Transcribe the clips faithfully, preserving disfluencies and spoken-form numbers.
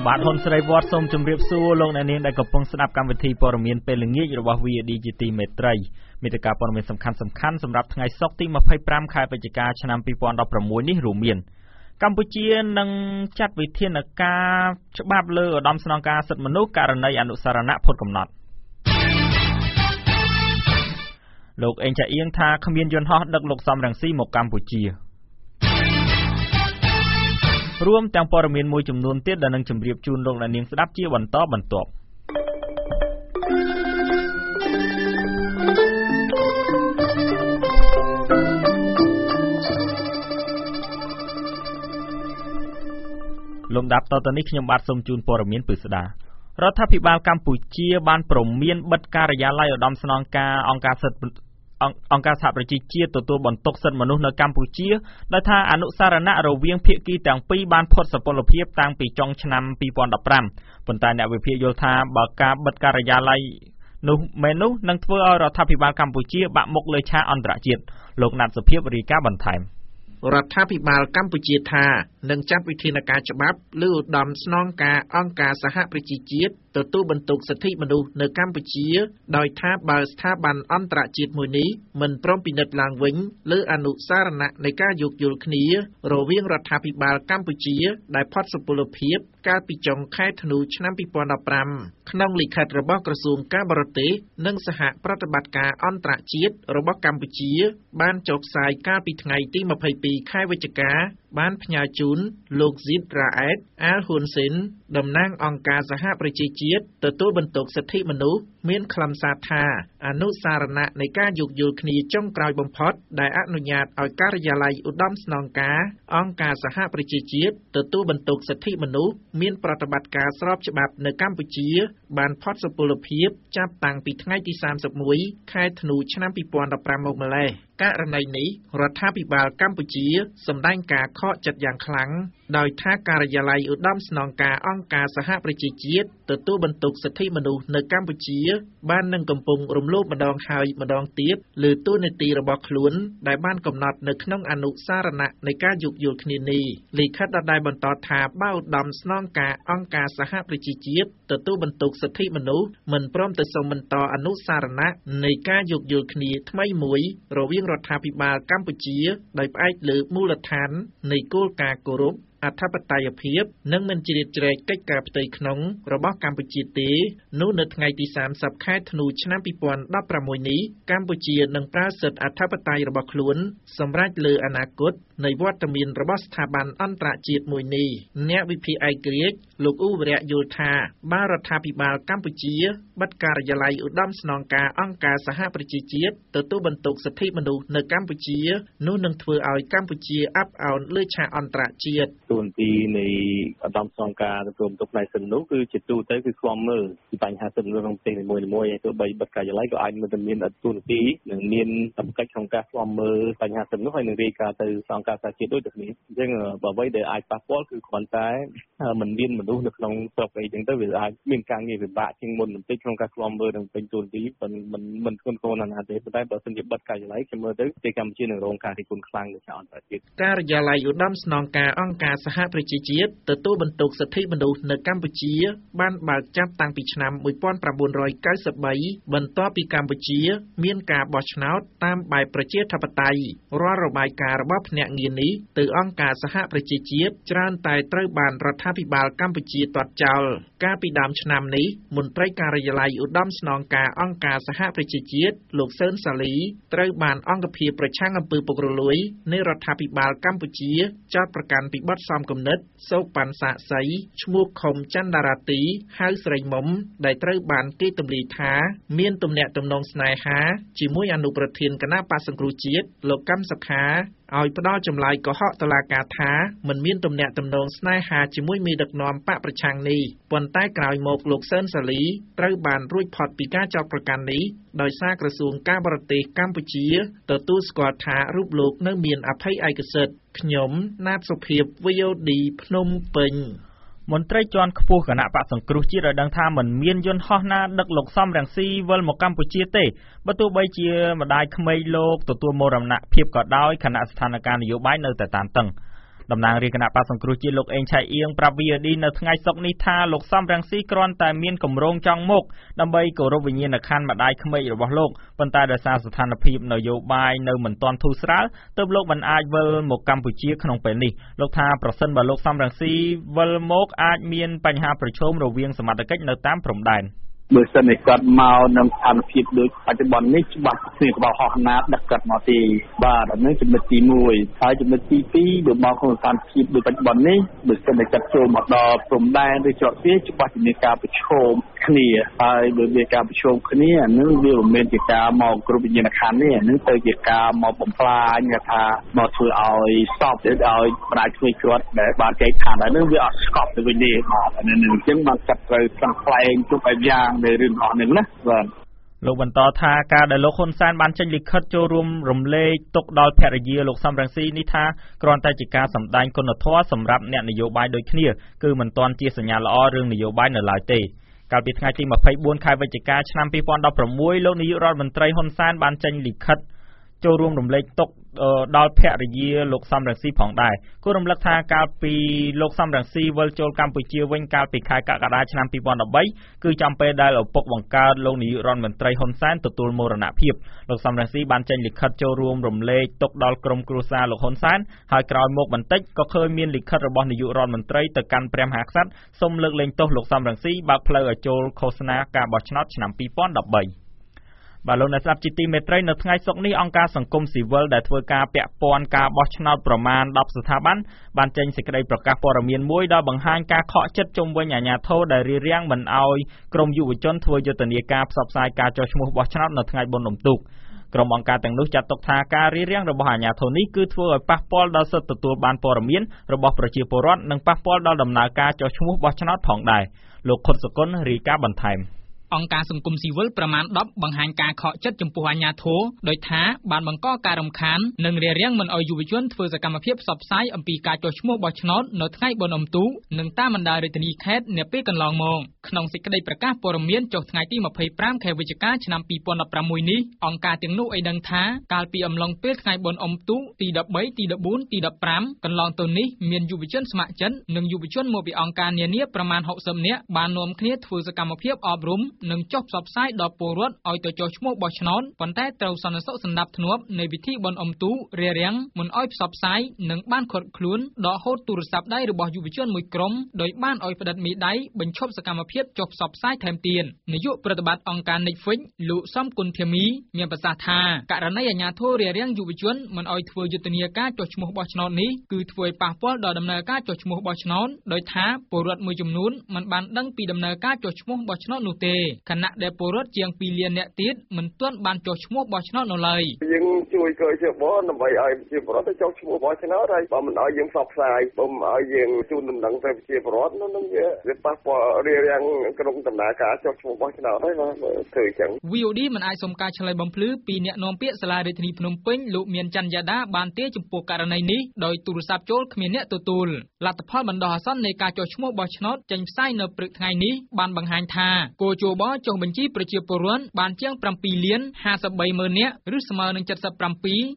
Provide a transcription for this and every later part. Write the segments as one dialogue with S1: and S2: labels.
S1: ខ្ញុំបាទហ៊ុនស្រីវត្តសូមជម្រាបសួរលោកអ្នកនាងដែលកំពុងស្ដាប់កម្មវិធីព័ត៌មានពេលល្ងាចរបស់ វី អូ ឌី ជី ទី មេត្រីមេតិការព័ត៌មានសំខាន់ៗសម្រាប់ថ្ងៃសុក្រទីម្ភៃប្រាំខែវិច្ឆិកាឆ្នាំពីរពាន់ដប់ប្រាំមួយនេះរួមមានកម្ពុជានឹងចាត់វិធានការច្បាប់លើឧត្តមស្នងការសិទ្ធិមនុស្សករណីអនុសរណៈផុតកំណត់លោកអេងចាអៀងថាគ្មានយន្តហោះដឹកលោកសំរងស៊ីមកកម្ពុជារួមទាំងព័ត៌មានមួយចំនួនទៀតដែលនឹងជម្រាបជូនលោកអ្នកនាងស្ដាប់ជាបន្តបន្ទាប់លំដាប់តទៅនេះខ្ញុំបាទសូមជូនព័ត៌មានពិស្ដារដ្ឋាភិបាលកម្ពុជាបានព្រមានបិទការិយាល័យឧត្តមស្នងការអង្គការសិទ្ធិអង្គការសហប្រជាជាតិទទួលបន្ទុកសិទ្ធិមនុស្សនៅកម្ពុជាដោយថាអនុសារណៈរវាងភាគីទាំងពីរបានផុតសុពលភាពតាំងពីចុងឆ្នាំពីរពាន់ដប់ប្រាំប៉ុន្តែអ្នកវិភាគយល់ថាបើការបិទការិយាល័យនោះមែននោះនឹងធ្វើឲ្យរដ្ឋាភិបាលកម្ពុជាបាក់មុខលើឆាកអន្តរជាតិលោកណាត់សុភាពរាយការណ៍បន្ថែម
S2: រដ្ឋាភិបាលកម្ពុជាថានឹងចាត់វិធានការច្បាប់លើឧត្តមស្នងការអង្គការសហប្រជាជាតិទទួលបន្ទុកសិទ្ធិមនុស្សនៅកម្ពុជាដោយថាបើស្ថាប័នអន្តរជាតិមួយនេះមិនព្រមពិនិត្យឡើងវិញលើអនុសារណៈនៃការយោគយល់គ្នារវាងរដ្ឋាភិបាលកម្ពុជាដែលផុតសុពលភាពកាលពីចុងខែធ្នូឆ្នាំពីរពាន់ដប់ប្រាំក្នុងលិខិតរបស់ក្រសួងការបរទេសនិងសហប្រតិបត្តិការអន្តរជាតិរបស់កម្ពុជាបានចុះផ្សាយកាលពីថ្ងៃទីម្ភៃពីរខែវិច្ឆិកាបានផ្ញើជូនលោកស៊ីតរ៉ាអេតអាលហ៊ុនស៊ិនតំណាងអង្គការសហប្រជាជាតិទទួលបន្ទុកសិទ្ធិមនុស្សមានខ្លឹមសារថាអនុសារណៈនៃការយោគយល់គ្នាចុងក្រោយបំផុតដែលអនុញ្ញាតឲ្យការិយាល័យឧត្តមស្នងការអង្គការសហប្រជាជាតិទទួលបន្ទុកសិទ្ធិមនុស្សមានប្រតិបត្តិការស្របច្បាប់នៅកម្ពុជាបានផុតសុពលភាពចាប់តាំងពីថ្ងៃទីសាមសិបមួយខែធ្នូឆ្នាំពីរពាន់ដប់ប្រាំមកម្ល៉េះករណីនេះរដ្ឋាភិបាលកម្ពុជាសម្ដែងការខកចិត្តយ៉ាងខ្លាំងដោយថាការិយាល័យឧត្តមស្នងការអង្គការសហប្រជាជាតិទទួលបន្ទុកសិទ្ធិមនុស្សនៅកម្ពុជាបាននឹងកំពុងរំលោភម្ដងហើយម្ដងទៀតលើទូនាទីរបស់ខ្លួនដែលបានកំណត់នៅក្នុងអនុសារណៈនៃការយោគយល់គ្នានេះលិខិតដដែលបន្តថាបើឧត្តមស្នងការអង្គការសហប្រជាជាតិទទួលបន្ទុកសិទ្ធិមនុស្សមិនព្រមទៅសុំបន្តអនុសារណៈនៃការយោគយល់គ្នាថ្មីមួយរវាងរដ្ឋាភិបាលកម្ពុជាដោយផ្អែកលើមូលដ្ឋាននៃគោលការណ៍គោរពអធិបតេយ្យភាពនិងមិនជ្រៀតជ្រែកកិច្ចការផ្ទៃក្នុងរបស់កម្ពុជាទេនោះនៅថ្ងៃទីសាមសិបខែធ្នូឆ្នាំពីរពាន់ដប់ប្រាំមួយនេះកម្ពុជានឹងប្រើសិទ្ធិអធិបតេយ្យរបស់ខ្លួនសម្រាប់លើអនាគតនៃវត្តមានរបស់ស្ថាប័នអន្តរជាតិមួយនេះអ្នកវិភាគឯករាជ្យលោកអ៊ូវរៈយល់ថាបើរដ្ឋាភិបាលកម្ពុជាបិទការិយាល័យឧត្តមស្នងការអង្គការសហប្រជាជាតិទទួលបន្ទុកសិទ្ធិមនុស្សនៅកម្ពុជានោះនឹងធ្វើឲ្យកម្ពុជាអាប់អោនលើឆាកអន្តរជាតិ
S3: ទូនទីនៃឧត្តមស្នងការទទួលបន្ទុកផ្នែកសិទ្ធិមនុស្សគឺជាទូទៅគឺស្គាំមើលពីបញ្ហាសិទ្ធិមនុស្សក្នុងប្រទេសនីមួយៗហើយទោះបីបិទការិយាល័យក៏អាចមិនមានទូនទីនិងមានសម្ពាធក្នុងការស្គាំមើលបញ្ហាសិទ្ធិមនុស្សហើយនឹងរាយការណ៍ទៅអង្គការសហជាតិដូចតែគ្នាអញ្ចឹងបើអ្វីដែលអាចប៉ះពាល់គឺគ្រាន់តែមិនមានមនុស្សនៅក្នុងស្រុកអីចឹងទៅវាអាចមានការងារពិបាកជាងមុនបន្តិចក្នុងការស្គាំមើលនិងពេញទូនទីមិនមិនមិនធ្ងន់ធ្ងរណាស់ទេប៉ុន្តែបើសិនជាបិទការិយាល័យខ្ញុំមើលទៅប្រទេសកម្ពុជានឹងរងការរិះគន់ខ្លាំងនៅឆាកអន្តរជាតិ
S2: ការិយាល័យឧត្តមស្នងការអង្គការសហប្រជាជាតិទទួលបន្ទុកសិទ្ធិមនុស្សនៅកម្ពុជាបានបើកចាប់តាំងពីឆ្នាំមួយពាន់ប្រាំបួនរយកៅសិបបីបន្ទាប់ពីកម្ពុជាមានការបោះឆ្នោតតាមបែបប្រជាធិបតេយ្យរាល់របាយការណ៍របស់ភ្នាក់ងារនេះទៅអង្គការសហប្រជាជាតិច្រើនតែត្រូវបានរដ្ឋាភិបាលកម្ពុជាទាត់ចោលកាលពីដើមឆ្នាំនេះមន្ត្រីការិយាល័យឧត្តមស្នងការអង្គការសហប្រជាជាតិលោកសឿនសាលីត្រូវបានអង្គភាពប្រឆាំងអំពើពុករលួយនៃរដ្ឋាភិបាលកម្ពុជាចោទប្រកាន់ពីបទសំគំនិតសោកប៉ាន់សាក់សីឈ្មោះខុមចន្ទរាទីហៅស្រីមុំដែលត្រូវបានគេទម្លាយថាមានទំនាក់ទំនងស្នេហាជាមួយអនុប្រធានគណៈបក្សសង្គ្រោះជាតិលោកកម្មសខាឲ្យផ្ដល់ចម្លើយកុហកតុលាការថាមិនមានទំនាក់ទំនងស្នេហាជាមួយមេដឹកនាំបកប្រឆាំងនេះប៉ុន្តែក្រោយមកលោកសឿនសាលីត្រូវបានរួចផុតពីការចោទប្រកាន់នេះដោយសារក្រសួងការបរទេសកម្ពុជាទទួលស្គាល់ថារូបលោកនៅមានអភ័យឯកសិទ្ធិខ្ញុំណាតសុភាព វី អូ ឌី ភ្នំពេញ
S1: មន្ត្រីជាន់ខ្ពស់គណៈបក្សសង្គ្រោះជាតិឲ្យដឹងថាមិនមានយន្តហោះណាដឹកលោកសំរងស៊ីវិលមកកម្ពុជាទេបើទោះបីជាម្ដាយក្មេកលោកទទួលមរណភាពក៏ដោយខណៈស្ថានភាពនយោបាយនៅតែតានតឹងតំណាងរាជគណៈបក្សសង្គ្រោះជាតិលោកអេងឆៃអៀងប្រាប់ វី អូ ឌី នៅថ្ងៃសុក្រនេះថាលោកសំរងស៊ីគ្រាន់តែមានគម្រោងចង់មកដើម្បីគោរពវិញ្ញាណក្ខន្ធម្ដាយក្មេករបស់លោកប៉ុន្តែដោយសារស្ថានភាពនយោបាយនៅមិនទាន់ធូរស្រាលទើបលោកមិនអាចវិលមកកម្ពុជាក្នុងពេលនេះលោកថាប្រសិនបើលោកសំរងស៊ីវិលមកអាចមានបញ្ហាប្រឈមរវាងសមត្ថកិច្ចនៅតាមព្រំដែន
S3: បើសិនតែគាត់មកនឹងស្ថានភាពដូចបច្ចុប្បន្ននេះច្បាស់ស្ទើរក្បាលហោះណាដឹកគាត់មកទេបាទអានេះចំណុចទីមួយហើយចំណុចទីពីរបើមកក្នុងស្ថានភាពដូចបច្ចុប្បន្ននេះបើសិនតែគាត់ចូលមកដល់ព្រំដែនឬជាប់វាច្បាស់ជាមានការប្រឈមគ្នាហើយបើមានការប្រឈមគ្នាអានឹងវាមិនមែនជាការមកគ្រប់វិញ្ញាណក្ខន្ធទេអានឹងទៅជាការមកបំផ្លាញថាមកធ្វើឲ្យសពទៅឲ្យបដាជួយគាត់ដែលបានចែកឋានហើយនឹងវាអត់ស្កប់ទៅវិញទេបាទអានឹងអញ្ចឹងបានកាត់ត្រូវផ្សងផ្លែងជប់ឲ្យយ៉ាងនៅរឿងអស់នេះណាបាទ
S1: លោកបន្តថាការដែលលោកហ៊ុនសែនបានចេញលិខិតចូលរួមរំលែកទុកដល់ភរិយាលោកសំរងស៊ីនេះថាគ្រាន់តែជាការសម្ដែងគុណធម៌សម្រាប់អ្នកនយោបាយដូចគ្នាគឺមិនទាន់ជាសញ្ញាល្អរឿងនយោបាយនៅឡើយទេកាលពីថ្ងៃទីម្ភៃបួនខែវិច្ឆិកាឆ្នាំពីរពាន់ដប់ប្រាំមួយលោកនាយករដ្ឋមន្ត្រីហ៊ុនសែនបានចេញលិខិតចូលរួមរំលែកទុកដល់ភរិយាលោកសំរងស៊ីផងដែរគួររំលឹកថាកាលពីលោកសំរងស៊ីវិលចូលកម្ពុជាវិញកាលពីខែកក្កដាឆ្នាំពីរពាន់ដប់បីគឺចំពេលដែលឪពុកបង្កើតលោកនាយករដ្ឋមន្ត្រីហ៊ុនសែនទទួលមរណភាពលោកសំរងស៊ីបានចេញលិខិតចូលរួមរំលែកទុកដល់ក្រុមគ្រួសារលោកហ៊ុនសែនហើយក្រោយមកបន្តិចក៏ឃើញមានលិខិតរបស់នាយករដ្ឋមន្ត្រីទៅកាន់ព្រះមហាក្សត្រសូមលើកលែងទោសលោកសំរងស៊ីបើកផ្លូវឲ្យចូលឃោសនាការបោះឆ្នោតឆ្នាំពីរពាន់ដប់បីបាទលោកអ្នកស្ដាប់ជាទីមេត្រីនៅថ្ងៃសុក្រនេះអង្គការសង្គមស៊ីវិលដែលធ្វើការពាក់ព័ន្ធការបោះឆ្នោតប្រមាណដប់ស្ថាប័នបានចេញសេចក្តីប្រកាសព័ត៌មានមួយដែលបង្ហាញការខកចិត្តជុំវិញអាជ្ញាធរដែលរារាំងមិនឲ្យក្រុមយុវជនធ្វើយុទ្ធនាការផ្សព្វផ្សាយការចុះឈ្មោះបោះឆ្នោតនៅថ្ងៃបុណ្យអុំទូកក្រុមអង្គការទាំងនោះចាត់ទុកថាការរារាំងរបស់អាជ្ញាធរនេះគឺធ្វើឲ្យប៉ះពាល់ដល់សិទ្ធិទទួលបានព័ត៌មានរបស់ប្រជាពលរដ្ឋនិងប៉ះពាល់ដល់ដំណើរការចុះឈ្មោះបោះឆ្នោតផងដែរលោកខុតសុគន្ធរាយការណ៍បន្ថែម
S4: អង្គការសង្គមស៊ីវិលប្រមាណដប់បង្ហាញការខកចិត្តចំពោះអាជ្ញាធរដោយថាបានបង្កការរំខាននិងរារាំងមិនឲ្យយុវជនធ្វើសកម្មភាពផ្សព្វផ្សាយអំពីការចុះឈ្មោះបោះឆ្នោតនៅថ្ងៃបុណ្យអុំទូកនិងតាមបណ្ដារាជធានីខេត្តនាពេលកន្លងមកក្នុងសេចក្តីប្រកាសព័ត៌មានចុះថ្ងៃទីម្ភៃប្រាំខែវិច្ឆិកាឆ្នាំពីរពាន់ដប់ប្រាំមួយនេះអង្គការទាំងនោះឲ្យដឹងថាកាលពីអំឡុងពេលថ្ងៃបុណ្យអុំទូកទីដប់បី ទីដប់បួន ទីដប់ប្រាំកន្លងទៅនេះមានយុវជនស្ម័គ្រចិត្តនិងយុវជនមកពីអង្គការនានាប្រមាណហុកសិបនាក់បាននាំគ្នាធ្វើសកម្មភាពអប់រំនិងចុះផ្សព្វផ្សាយដល់ពលរដ្ឋឲ្យទៅចុះឈ្មោះបោះឆ្នោតប៉ុន្តែត្រូវសន្តិសុខសណ្ដាប់ធ្នាប់នៃពិធីបុណ្យអុំទូករារាំងមិនឲ្យផ្សព្វផ្សាយនិងបានខាត់ខ្លួនដកហូតទូរស័ព្ទដៃរបស់យុវជនមួយក្រុមដោយបានឲ្យផ្តិតមេដៃបញ្ឈប់សកម្មភាពចុះផ្សព្វផ្សាយថែមទៀតនាយកប្រតិបត្តិអង្គការ Netflix លោកសំគុណធាមីមានប្រសាសន៍ថាករណីអាជ្ញាធររារាំងយុវជនមិនឲ្យធ្វើយុទ្ធនាការចុះឈ្មោះបោះឆ្នោតនេះគឺធ្វើឲ្យប៉ះពាល់ដល់ដំណើរការចុះឈ្មោះបោះឆ្នោតដោយថាពលរដ្ឋមួយចំនួនមិនបានដឹងពីដំណើរការចុះឈ្មោះបោះឆ្នោតនោះទេខណៈដែលពលរដ្ឋជាងពីរលានអ្នកទៀតមិនទាន់បានចុះឈ្មោះបោះឆ្នោតនៅឡើយ
S5: យើងជួយក៏ជាបនដើម្បីឲ្យប្រជាពលរដ្ឋទៅចុះឈ្មោះបោះឆ្នោតហើយបើមិនឲ្យយើងផ្សព្វផ្សាយបើមិនឲ្យយើងជូនដំណឹងទៅប្រជាពលរដ្ឋនោះនឹងវាប៉ះពាល់រារាំងក្នុងដំណើរការចុះឈ្មោះបោះឆ្នោតហើយបាទធ្វើអញ្ចឹង
S4: វី អូ ឌី មិនអាចសុំការឆ្លើយបំភ្លឺពីអ្នកនាំពាក្យសាលារាជធានីភ្នំពេញលោកមានច័ន្ទយ៉ាដាបានទេចំពោះករណីនេះដោយទូរស័ព្ទចូលគ្មានអ្នកទទួលលទ្ធផលបណ្ដោះអាសន្ននៃការចុះឈ្មោះបោះឆ្នោតចេញផ្សាយនៅព្រឹកថ្ងៃនេះបានបង្ហាញថាគោជបចុះបញ្ជីប្រជាពលរដ្ឋបានជាងប្រាំពីរលានហាសិបបីម៉ឺននាក់ឬស្មើនឹង 칠십칠 점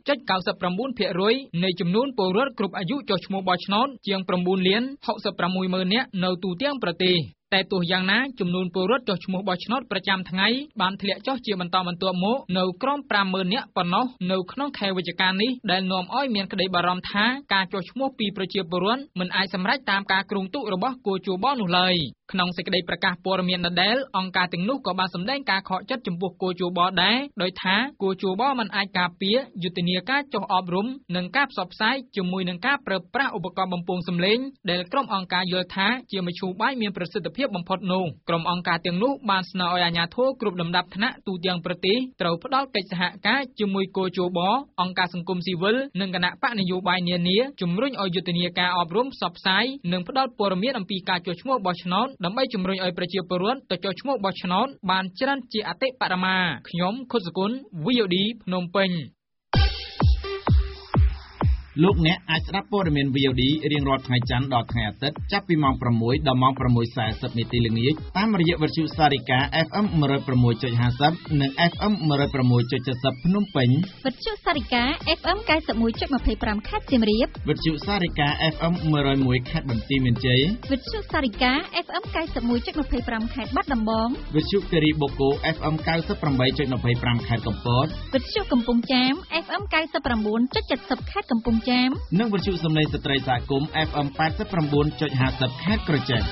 S4: 구십구ភាគរយ នៃចំនួនពលរដ្ឋគ្រប់អាយុចុះឈ្មោះបោះឆ្នោតជាងប្រាំបួនលានហុកសិបប្រាំមួយម៉ឺននាក់នៅទូទាំងប្រទេសតែទោះយ៉ាងណាចំនួនពលរដ្ឋចុះឈ្មោះបោះឆ្នោតប្រចាំថ្ងៃបានធ្លាក់ចុះជាបន្តបន្ទាប់មកនៅក្រោមប្រាំម៉ឺននាក់ប៉ុណ្ណោះនៅក្នុងខែវិច្ឆិកានេះដែលនាំឲ្យមានក្តីបារម្ភថាការចុះឈ្មោះពីប្រជាពលរដ្ឋមិនអាចសម្រេចតាមការគ្រោងទុករបស់គូជបនោះឡើយក្នុងសេចក្តីប្រកាសព័ត៌មានដដែលអង្គការទាំងនោះក៏បានសម្ដែងការខកចិត្តចំពោះគូជបដែរដោយថាគូជបមិនអាចការពារយុទ្ធនាការចុះអប់រំនិងការផ្សព្វផ្សាយជាមួយនឹងការប្រើប្រាស់ឧបករណ៍បំពងសំឡេងដែលក្រុមអង្គការយល់ថាជាមធ្យោបាយមានប្រសិទ្ធភាពបំផុតនោះក្រុមអង្គការទាំងនោះបានស្នើឲ្យអាជ្ញាធរគ្រប់លំដាប់ថ្នាក់ទូទាំងប្រទេសត្រូវផ្ដល់កិច្ចសហការជាមួយគូជបអង្គការសង្គមស៊ីវិលនិងគណៈបកនយោបាយនានាជំរុញឲ្យយុទ្ធនាការអប់រំផ្សព្វផ្សាយនិងផ្ដល់ព័ត៌មានអំពីការចុះឈ្មោះបោះឆ្នោតដើម្បីជំរុញឲ្យប្រជាពលរដ្ឋទៅចុះឈ្មោះបោះឆ្នោតបានច្រើនជាអតិបរមាខ្ញុំខុតសគុណ វី អូ ឌី ភ្នំពេញ
S2: លោកអ្នកអាចស្ដាប់ព័ត៌មាន វី អូ ឌី រៀងរាល់ថ្ងៃច័ន្ទដល់ថ្ងៃអាទិត្យចាប់ពីម៉ោងប្រាំមួយដល់ម៉ោងប្រាំមួយសាសិបនាទីល្ងាចតាមរយៈវិទ្យុសារិកា เอฟ เอ็ม một không sáu chấmห้าศูนย์ និង เอฟ เอ็ม một không sáu chấmเจ็ดศูนย์ ភ្នំពេញ
S6: វិទ្យុសារិកា เอฟ เอ็ม เก้าสิบเอ็ดจุดยี่สิบห้า ខេត្តសៀមរាប
S2: វិទ្យុសារិកា เอฟ เอ็ม một không một ខេត្តបន្ទាយមានជ័យ
S6: វិទ្យុសារិកា เอฟ เอ็ม เก้าสิบเอ็ดจุดยี่สิบห้า ខេត្តបាត់ដំបង
S2: វិទ្យុគិរីបូកូ เอฟ เอ็ม เก้าสิบแปดจุดยี่สิบห้า ខេត្តកំពត
S6: វិទ្យុកំពង់ចាម เอฟ เอ็ม เก้าสิบเก้าจุดเจ็ดศูนย์ ខេត្តកំពង់ចាម
S2: និងវិទ្យុសំឡេងស្ត្រីសហគមន៍ เอฟ เอ็ม แปดสิบเก้าจุดห้าศูนย์ ខេត្តក្រចេះ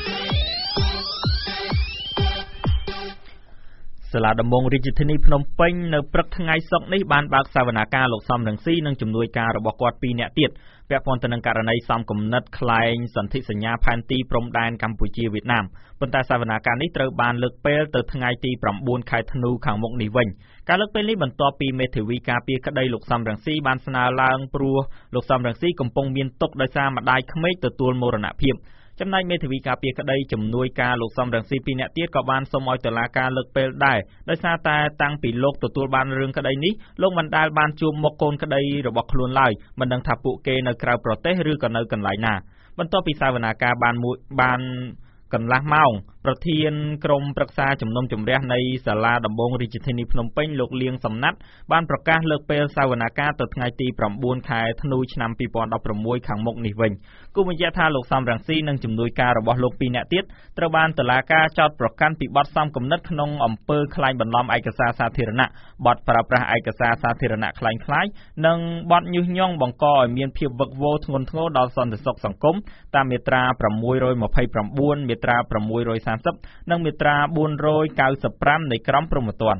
S1: សាលាដំបងរាជធានីភ្នំពេញនៅព្រឹកថ្ងៃសុក្រនេះបានបើកសវនាការលោកសំរងស៊ីនិងជំនួយការរបស់គាត់ពីរនាក់ទៀតពាក់ព័ន្ធទៅនឹងករណីសំគំនិតក្លែងសន្ធិសញ្ញាផែនទីព្រំដែនកម្ពុជាវៀតណាមប៉ុន្តែសវនាការនេះត្រូវបានលើកពេលទៅថ្ងៃទីប្រាំបួនខែធ្នូខាងមុខនេះវិញការលើកពេលនេះបន្ទាប់ពីមេធាវីការពារក្តីលោកសំរងស៊ីបានស្នើឡើងព្រោះលោកសំរងស៊ីកំពុងមានទុក្ខដោយសារម្ដាយក្មេកទទួលមរណភាពចំណែកមេធាវីការពារក្តីជំនួយការលោកសំរងស៊ីពីរនាក់ទៀតក៏បានសូមឲ្យតុលាការលើកពេលដែរដោយសារតែតាំងពីលោកទទួលបានរឿងក្តីនេះលោកមិនដែលបានជួបមុខកូនក្តីរបស់ខ្លួនឡើយមិនដឹងថាពួកគេនៅក្រៅប្រទេសឬក៏នៅកន្លែងណាបន្ទាប់ពីសវនាការបានមួយបានកន្លះម៉ោងប្រធានក្រុមប្រឹក្សាជំនុំជម្រះនៃសាលាដំបងរាជធានីភ្នំពេញលោកលៀងសំណាត់បានប្រកាសលើកពេលសវនាការទៅថ្ងៃទីប្រាំបួនខែធ្នូឆ្នាំពីរពាន់ដប់ប្រាំមួយខាងមុខនេះវិញគូបញ្ជាក់ថាលោកសំរងស៊ីនិងជំនួយការរបស់លោកពីរនាក់ទៀតត្រូវបានតុលាការចោទប្រកាន់ពីបទសំគំនិតក្នុងអំពើក្លែងបន្លំឯកសារសាធារណៈបទប្រើប្រាស់ឯកសារសាធារណៈក្លែងក្លាយនិងបទញុះញង់បង្កឲ្យមានភាពវឹកវរធ្ងន់ធ្ងរដល់សន្តិសុខសង្គមតាមមាត្រាប្រាំមួយរយម្ភៃប្រាំបួនមាត្រាប្រាំមួយរយសាមសិបនិងមាត្រាបួនរយเก้าสิบห้าនៃក្រមព្រហ្មទណ្ឌ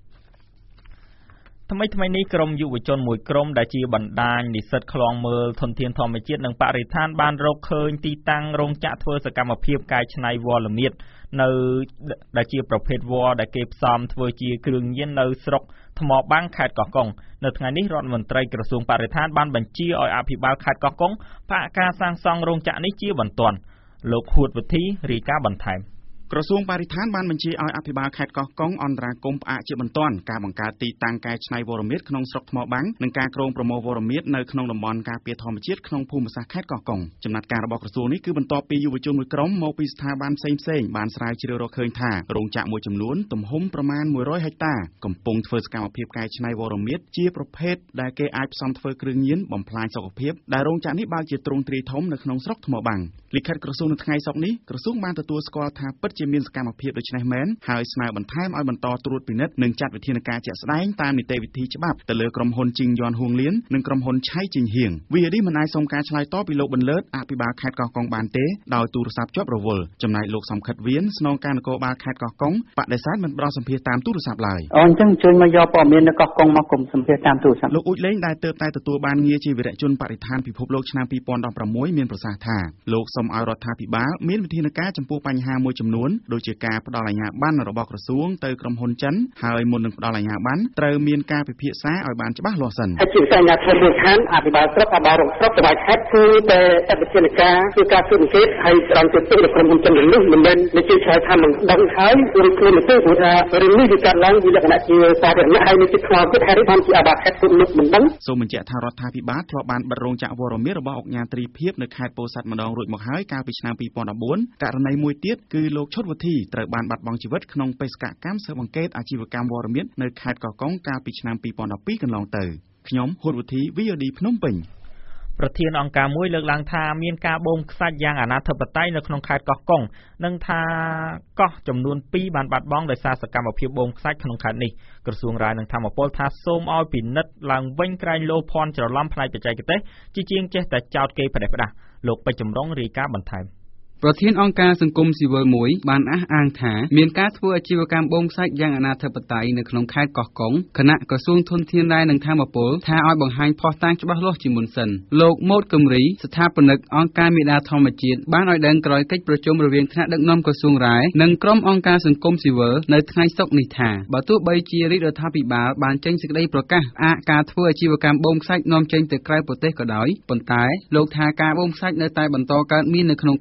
S1: ថ្មីថ្មីនេះក្រុមយុវជនមួយក្រុមដែលជាបណ្ដាញនិស្សិតឃ្លាំមើលធនធានធម្មជាតិនិងបរិស្ថានបានរកឃើញទីតាំងរោងចក្រធ្វើសកម្មភាពកែច្នៃវល្លិមាសនៅដែលជាប្រភេទវល្លិដែលគេផ្សំធ្វើជាគ្រឿងញៀននៅស្រុកថ្មបាំងខេត្តកោះកុងនៅថ្ងៃនេះរដ្ឋមន្ត្រីក្រសួងបរិស្ថានបានបញ្ជាឲ្យអភិបាលខេត្តកោះកុងផ្អាកការសាងសង់រោងចក្រនេះជាបន្ទាន់លោកហួតវិធីរាយការណ៍បន្ថែម
S7: ក្រសួងបរិស្ថានបានបញ្ជាឲ្យអភិបាលខេត្តកោះកុងអន្តរាគមន៍ផ្អាកជាបន្ទាន់ការបង្កើតទីតាំងកែច្នៃវល្លិមាសក្នុងស្រុកថ្មបាំងនិងការគ្រោងប្រមូលវល្លិមាសនៅក្នុងតំបន់ការពារធម្មជាតិក្នុងភូមិសាស្ត្រខេត្តកោះកុងចំណាត់ការរបស់ក្រសួងនេះគឺបន្ទាប់ពីយុវជនមួយក្រុមមកពីស្ថាប័នផ្សេងៗបានស្រាវជ្រាវរកឃើញថារោងចក្រមួយចំនួនទំហំប្រមាណមួយរយហិកតាកំពុងធ្វើសកម្មភាពកែច្នៃវល្លិមាសជាប្រភេទដែលគេអាចផ្សំធ្វើគ្រឿងញៀនបំផ្លាញសុខភាពដែលរោងចក្រនេះបើកជាទ្រង់ទ្រាយធំនៅក្នុងស្រុកថ្មបាំងលិខិតក្រសួងនៅថ្ងៃសុក្រនេះក្រសួងបានទទួលស្គាល់ថាពិតជាមានសកម្មភាពដូច្នេះមែនហើយស្នើបន្ថែមឲ្យបន្តត្រួតពិនិត្យនិងចាត់វិធានការជាក់ស្ដែងតាមនីតិវិធីច្បាប់ទៅលើក្រុមហ៊ុនជីងយ័នហួងលៀននិងក្រុមហ៊ុនឆៃជីងហៀង វី អូ ឌី មិនអាចសុំការឆ្លើយតបពីលោកបន្លឺតអភិបាលខេត្តកោះកុងបានទេដោយទូរស័ព្ទជាប់រវល់ចំណែកលោកសំខិតវៀនស្នងការនគរបាលខេត្តកោះកុងបដិសេធមិនផ្ដល់សម្ភារតាមទូរស័ព្ទឡើយ
S8: អូអញ្ចឹងអញ្ជើញមកយកព័ត៌មាននៅកោះកុងមកគុំសម្ភារតាមទូរស័ព្ទ
S7: លោកអ៊ូចលេងដែលទើបតែទទួលបានងារជាវីរៈជនបរិស្ថានពិភពលោកឆ្នាំពីរពាន់ដប់ប្រាំមួយមានប្រសាសន៍ថាលោកសូមឲ្យរដ្ឋាភិបាលមានវិធានការចំពោះបញ្ហាមួយចំនួនដូចជាការផ្ដល់អាជ្ញាប័ណ្ណរបស់ក្រសួងទៅក្រុមហ៊ុនចិនហើយមុននឹងផ្ដល់អាជ្ញាប័ណ្ណត្រូវមានការពិភាក្សាឲ្យបានច្បាស់លាស់សិន
S8: ហើយជាវិស័យអាជ្ញាធរខាងអភិបាលស្រុកអភិបាលរងស្រុកសមាជិកគឺតែអវិធានការគឺការស៊ើបអង្កេតហើយផ្ដល់ទៅទៅក្រុមហ៊ុនចិននេះមិនមែននិយាយថាថាមិនដឹងហើយឬខ្លួនទៅព្រោះថារឿងនេះវាកើតឡើងពីលក្ខណៈជាសាធារណៈហើយនេះជាខ្វល់គិតហើយបានជាអភិបាលខេត្តគុំនោះមិនដឹង
S7: សូមបញ្ជាក់ថារដ្ឋាភិបាលធ្លាប់បានបិទរោងចក្រវល្លិមាសរបស់អង្គការត្រីភិបនៅខេត្តពោធិ៍សាត់ម្ដងរួចមកហើយកាលពីឆ្នាំពីរពាន់ដប់បួនករណីមួយទៀតគឺលោកឈុតវុធីត្រូវបានបាត់បង់ជីវិតក្នុងបេសកកម្មស៊ើបអង្កេតអាជីវកម្មវល្លិមាសនៅខេត្តកោះកុងកាលពីឆ្នាំពីរពាន់ដប់ពីរកន្លងទៅខ្ញុំហួតវុធី វី អូ ឌី ភ្នំពេញ
S1: ប្រធានអង្គការមួយលើកឡើងថាមានការបូមខ្សាច់យ៉ាងអនាធិបតេយ្យនៅក្នុងខេត្តកោះកុងនិងថាកោះចំនួនពីរបានបាត់បង់ដោយសារសកម្មភាពបូមខ្សាច់ក្នុងខេត្តនេះក្រសួងរាយនឹងធម្មពលថាសូមឲ្យពិនិត្យឡើងវិញក្រែងលោភ័ណ្ឌច្រឡំផ្នែកបច្ចេកទេសជាជាងចេះតែចោទគេផ្ដេសផ្ដាសលោកពេជ្រចម្រុងរាយការណ៍បន្ថែម
S9: ប្រធានអង្គការសង្គមស៊ីវិលមួយបានអះអាងថាមានការធ្វើអាជីវកម្មបូមខ្សាច់យ៉ាងអនាធិបតេយ្យនៅក្នុងខេត្តកោះកុងគណៈក្រសួងធនធានរាយនិងធម្មពលថាឲ្យបង្ហាញភស្តុតាងច្បាស់លាស់ជាមុនសិនលោកម៉ូតគឹមរីស្ថាបនិកអង្គការមេដាធម្មជាតិបានឲ្យដឹងក្រោយកិច្ចប្រជុំរវាងថ្នាក់ដឹកនាំក្រសួងរាយនិងក្រុមអង្គការសង្គមស៊ីវិលនៅថ្ងៃសុក្រនេះថាបើទោះបីជារាជរដ្ឋាភិបាលបានចេញសេចក្តីប្រកាសផ្អាកការធ្វើអាជីវកម្មបូមខ្សាច់នាំចេញទៅក្រៅប្រទេសក៏ដោយប៉ុន្តែលោកថាការបូមខ្សាច់នៅតែបន្តកើតមាននៅក្នុងខេត្តកោះក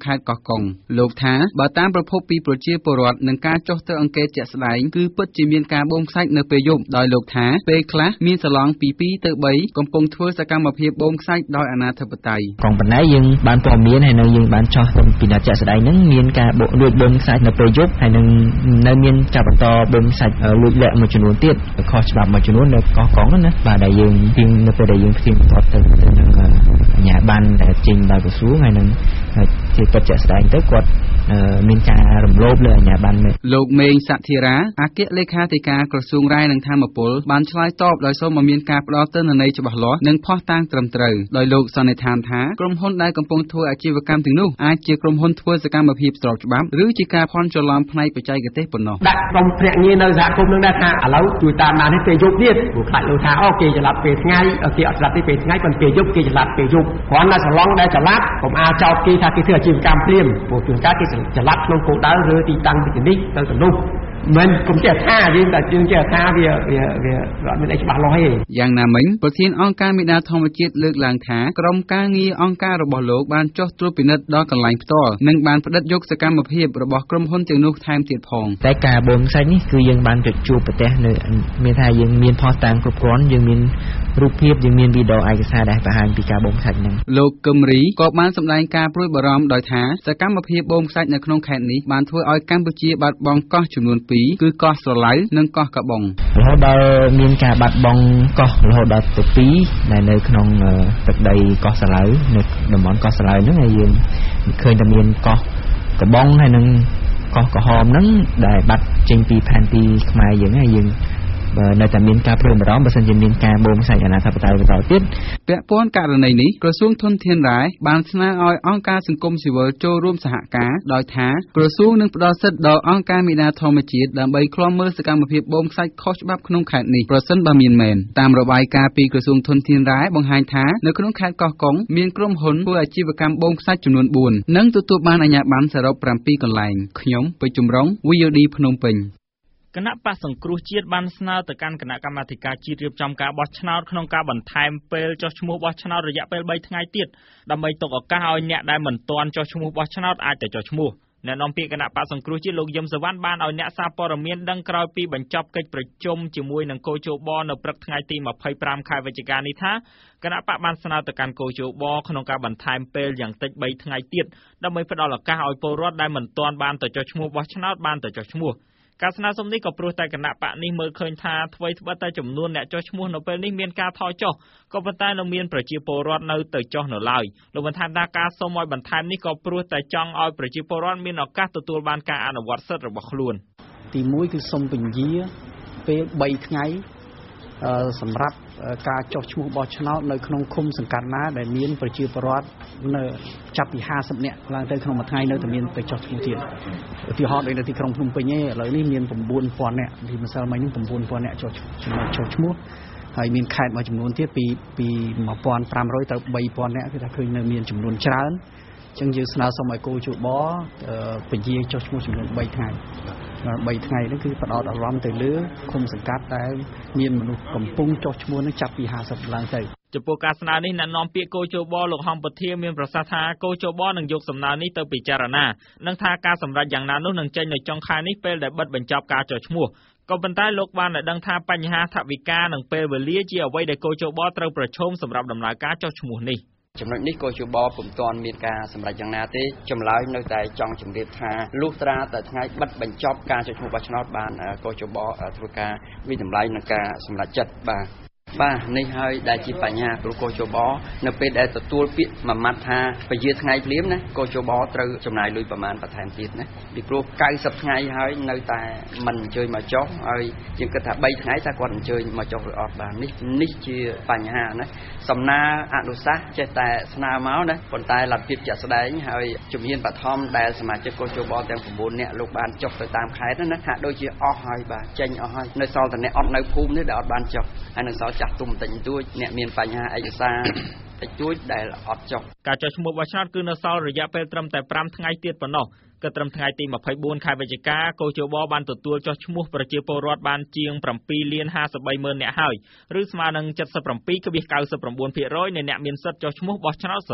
S9: កុងលោកថាបើតាមប្រភពពីប្រជាពលរដ្ឋនឹងការចុះទៅអង្កេតជាក់ស្ដែងគឺពិតជាមានការបូមខ្សាច់នៅពេលយប់ដោយលោកថាពេលខ្លះមានសឡងពីពីរទៅបីកំពុងធ្វើសកម្មភាពបូមខ្សាច់ដោយអាណាធិបតេយ្យ
S10: ក្រមប៉ុន្តែយើងបានព័ត៌មានហើយនៅយើងបានចោះទៅពិនិត្យជាក់ស្ដែងហ្នឹងមានការបលួចបូមខ្សាច់នៅពេលយប់ហើយនឹងនៅមានការបន្តបូមខ្សាច់លួចលាក់មួយចំនួនទៀតខុសច្បាប់មួយចំនួននៅកោះកុងណាបាទដែលយើងពីនៅពេលដែលយើងផ្ទៀងផ្ទាត់ទៅនឹងអាជ្ញាប័ណ្ណដែលចេញដោយក្រសួងហើយនឹងជាពិតជាក់ស្ដែងទៅគាត់មានការរំលោភលើអាជ្ញាប័ណ្ណ
S9: លោកមេងសធិរាអគ្គលេខាធិការក្រសួងរាយនឹងធម្មពលបានឆ្លើយតបដោយសូមឲ្យមានការផ្ដល់ទិន្នន័យច្បាស់លាស់និងភស្តុតាងត្រឹមត្រូវដោយលោកសន្និដ្ឋានថាក្រុមហ៊ុនដែលកំពុងធ្វើអាជីវកម្មទាំងនោះអាចជាក្រុមហ៊ុនធ្វើសកម្មភាពស្របច្បាប់ឬជាការភ័ន្តច្រឡំផ្នែកបច្ចេកទេសប៉ុណ្ណោះ
S8: ដាក់ក្រុមភ្នាក់ងារនៅសហគមន៍នឹងដែរថាឥឡូវជួយតាមដាននេះពេលយប់ទៀតព្រោះខ្លាចលោកថាអូគេច្រឡាប់ពេលថ្ងៃគេអត់ច្រឡាប់ទេពេលថ្ងៃប៉ុន្តែពេលយប់គេច្រឡាប់ពេលយប់គ្រាន់តែសឡងដែលច្រឡាប់កុំអាចចោទគេថាគេធ្វើអាជីវកម្មព្រាមព្រោះជួនកាលគេច្រឡាប់ក្នុងគោលដៅឬទីតាំងពីនេះទៅទៅនោះមិនកុំចេះថាយើងតែយើងចេះថាវាវាវាអត់មានអីច្បាស់លាស់ទេ
S9: យ៉ាងណាមិញប្រធានអង្គការមេដាធម្មជាតិលើកឡើងថាក្រុមការងារអង្គការរបស់លោកបានចុះត្រួតពិនិត្យដល់កន្លែងផ្ទាល់និងបានផ្តិតយកសកម្មភាពរបស់ក្រុមហ៊ុនទាំងនោះថែមទៀតផង
S10: តែការបូមខ្សាច់នេះគឺយើងបានទៅជួបប្រទេសនៅមានថាយើងមានផុសតាំងគ្រប់គ្រាន់យើងមានរូបភាពយើងមានវីដេអូឯកសារដែលបង្ហាញពីការបូមខ្សាច់ហ្នឹង
S9: លោកកឹមរីក៏បានសម្ដែងការព្រួយបារម្ភដោយថាសកម្មភាពបូមខ្សាច់នៅក្នុងខេត្តនេះបានធ្វើឲ្យកម្ពុជាបាត់បង់កោះចំនួនពីរគឺកោះស្រឡៅនិងកោះកាបង
S10: រហូតដល់មានការបាត់បង់កោះរហូតដល់ទៅពីរដែលនៅក្នុងទឹកដីកោះស្រឡៅនៅតំបន់កោះស្រឡៅហ្នឹងហើយយើងឃើញតែមានកោះកាបងហើយនឹងកោះក្រហមហ្នឹងដែលបាត់ចេញពីផែនទីខ្មែរយើងហើយយើងនៅតែមានការព្រួយបារម្ភបើសិនជាមានការបូមខ្សាច់អាណាធិបតេយ្យបន្តទៀត
S9: ពាក់ព័ន្ធករណីនេះក្រសួងធនធានរ៉ែបានស្នើឲ្យអង្គការសង្គមស៊ីវិលចូលរួមសហការដោយថាក្រសួងនឹងផ្ដល់សិទ្ធិដល់អង្គការមេដាធម្មជាតិដើម្បីឃ្លាំមើលសកម្មភាពបូមខ្សាច់ខុសច្បាប់ក្នុងខេត្តនេះប្រសិនបើមានមែនតាមរបាយការណ៍ពីក្រសួងធនធានរ៉ែបង្ហាញថានៅក្នុងខេត្តកោះកុងមានក្រុមហ៊ុនធ្វើអាជីវកម្មបូមខ្សាច់ចំនួនបួននិងទទួលបានអាជ្ញាប័ណ្ណសរុបប្រាំពីរកន្លែងខ្ញុំពេជ្រចម្រុង វី អូ ឌី ភ្នំពេញ
S1: គណៈបក្សសង្គ្រោះជាតិបានស្នើទៅកាន់គណៈកម្មាធិការជាតិរៀបចំការបោះឆ្នោតក្នុងការបន្ថែមពេលចុះឈ្មោះបោះឆ្នោតរយៈពេលបីថ្ងៃទៀតដើម្បីទុកឱកាសឲ្យអ្នកដែលមិនទាន់ចុះឈ្មោះបោះឆ្នោតអាចទៅចុះឈ្មោះអ្នកនាំពាក្យគណៈបក្សសង្គ្រោះជាតិលោកយឹមសវណ្ណបានឲ្យអ្នកសារព័ត៌មានដឹងក្រោយពីបញ្ចប់កិច្ចប្រជុំជាមួយនឹងកោជបនៅព្រឹកថ្ងៃទីម្ភៃប្រាំខែវិច្ឆិកានេះថាគណៈបកបានស្នើទៅកាន់កោជបក្នុងការបន្ថែមពេលយ៉ាងតិចបីថ្ងៃទៀតដើម្បីផ្ដល់ឱកាសឲ្យពលរដ្ឋដែលមិនទាន់បានទៅចុះឈ្មោះបោះឆ្នោតបានទៅចុះឈ្មោះការស្នើសុំនេះក៏ព្រោះតែគណៈបកនេះមើលឃើញថាអ្វីត្បិតតែចំនួនអ្នកចុះឈ្មោះនៅពេលនេះមានការថយចុះក៏ប៉ុន្តែនៅមានប្រជាពលរដ្ឋនៅទៅចុះនៅឡើយលោកបានថាថាការសុំឲ្យបន្ថែមនេះក៏ព្រោះតែចង់ឲ្យប្រជាពលរដ្ឋមានឱកាសទទួលបានការអនុវត្តសិទ្ធិរបស់ខ្លួន
S11: ទីមួយគឺសុំពន្យាពេលបីថ្ងៃសម្រាប់ការចុះឈ្មោះបោះឆ្នោតនៅក្នុងឃុំសង្កាត់ណាដែលមានប្រជាពលរដ្ឋនៅចាប់ពីហាសិបនាក់ឡើងទៅក្នុងមួយថ្ងៃនៅតែមានទៅចុះឈ្មោះទៀតឧទាហរណ៍ដូចនៅទីក្រុងភ្នំពេញឯងឥឡូវនេះមាន៩ពាន់នាក់ពីម្សិលមិញហ្នឹង៩ពាន់នាក់ចុះចុះឈ្មោះហើយមានខេត្តមួយចំនួនទៀតពីពីmột nghìn năm trămទៅបីពាន់នាក់គឺថាឃើញនៅមានចំនួនច្រើនអញ្ចឹងយើងស្នើសុំឲ្យកោជបពន្យាចុះឈ្មោះចំនួនបីថ្ងៃបីថ្ងៃនេះគឺផ្ដោតអារម្មណ៍ទៅលើឃុំសង្កាត់ដែលមានមនុស្សកំពុងចុះឈ្មោះនឹងចាប់ពីហាសិបឡើងទៅ
S1: ចំពោះការស្នើនេះអ្នកនាំពាក្យកោជបលោកហំពធាមានប្រសាសន៍ថាកោជបនឹងយកសំណើនេះទៅពិចារណានិងថាការសម្រេចយ៉ាងណានោះនឹងចេញនៅចុងខែនេះពេលដែលបិទបញ្ចប់ការចុះឈ្មោះក៏ប៉ុន្តែលោកបានដឹងថាបញ្ហាថវិកានិងពេលវេលាជាអ្វីដែលកោជបត្រូវប្រឈមសម្រាប់ដំណើរការចុះឈ្មោះនេះ
S12: ចំណុចនេះកោជបពុំទាន់មានការសម្រេចយ៉ាងណាទេចម្លើយនៅតែចង់ជម្រាបថាលុះត្រាតែថ្ងៃបិទបញ្ចប់ការចុះឈ្មោះបោះឆ្នោតបានកោជបធ្វើការវិតម្លៃនឹងការសម្រេចចិត្តបាទបាទនេះហើយដែលជាបញ្ហាព្រោះកោជបនៅពេលដែលទទួលពាក្យមួយម៉ាត់ថាពជាថ្ងៃភ្លាមណាកោជបត្រូវចំណាយលុយប្រមាណបន្ថែមទៀតណាពីព្រោះកៅសិបថ្ងៃហើយនៅតែមិនអញ្ជើញមកចុះហើយយើងគិតថាបីថ្ងៃតែគាត់អញ្ជើញមកចុះឬអត់បាននេះនេះជាបញ្ហាណាសំណាអនុសាសន៍ចេះតែស្នើមកណាប៉ុន្តែលទ្ធភាពជាក់ស្ដែងហើយជំហានបឋមដែលសមាជិកកោជបទាំង៩នាក់លោកបានចុះទៅតាមខេត្តណាហាក់ដូចជាអស់ហើយបាទចេញអស់ហើយនៅសល់តែអ្នកអត់នៅភូមិនេះដែលអត់បានចុះហើយនឹងសល់ចាស់ទុំបន្តិចបន្តួចអ្នកមានបញ្ហាឯកសារតិចតួចដែលអត់ចុះ
S1: ការចុះឈ្មោះបោះឆ្នោតគឺនៅសល់រយៈពេលត្រឹមតែប្រាំថ្ងៃទៀតប៉ុណ្ណោះក៏ត្រឹមថ្ងៃទីម្ភៃបួនខែវិច្ឆិកាកោជបបានទទួលចុះឈ្មោះប្រជាពលរដ្ឋបានជាងប្រាំពីរលានហាសិបបីម៉ឺននាក់ហើយឬស្មើនឹង 칠십칠.៩៩% នៃអ្នកមានសិទ្ធិចុះឈ្មោះបោះឆ្នោតសរុប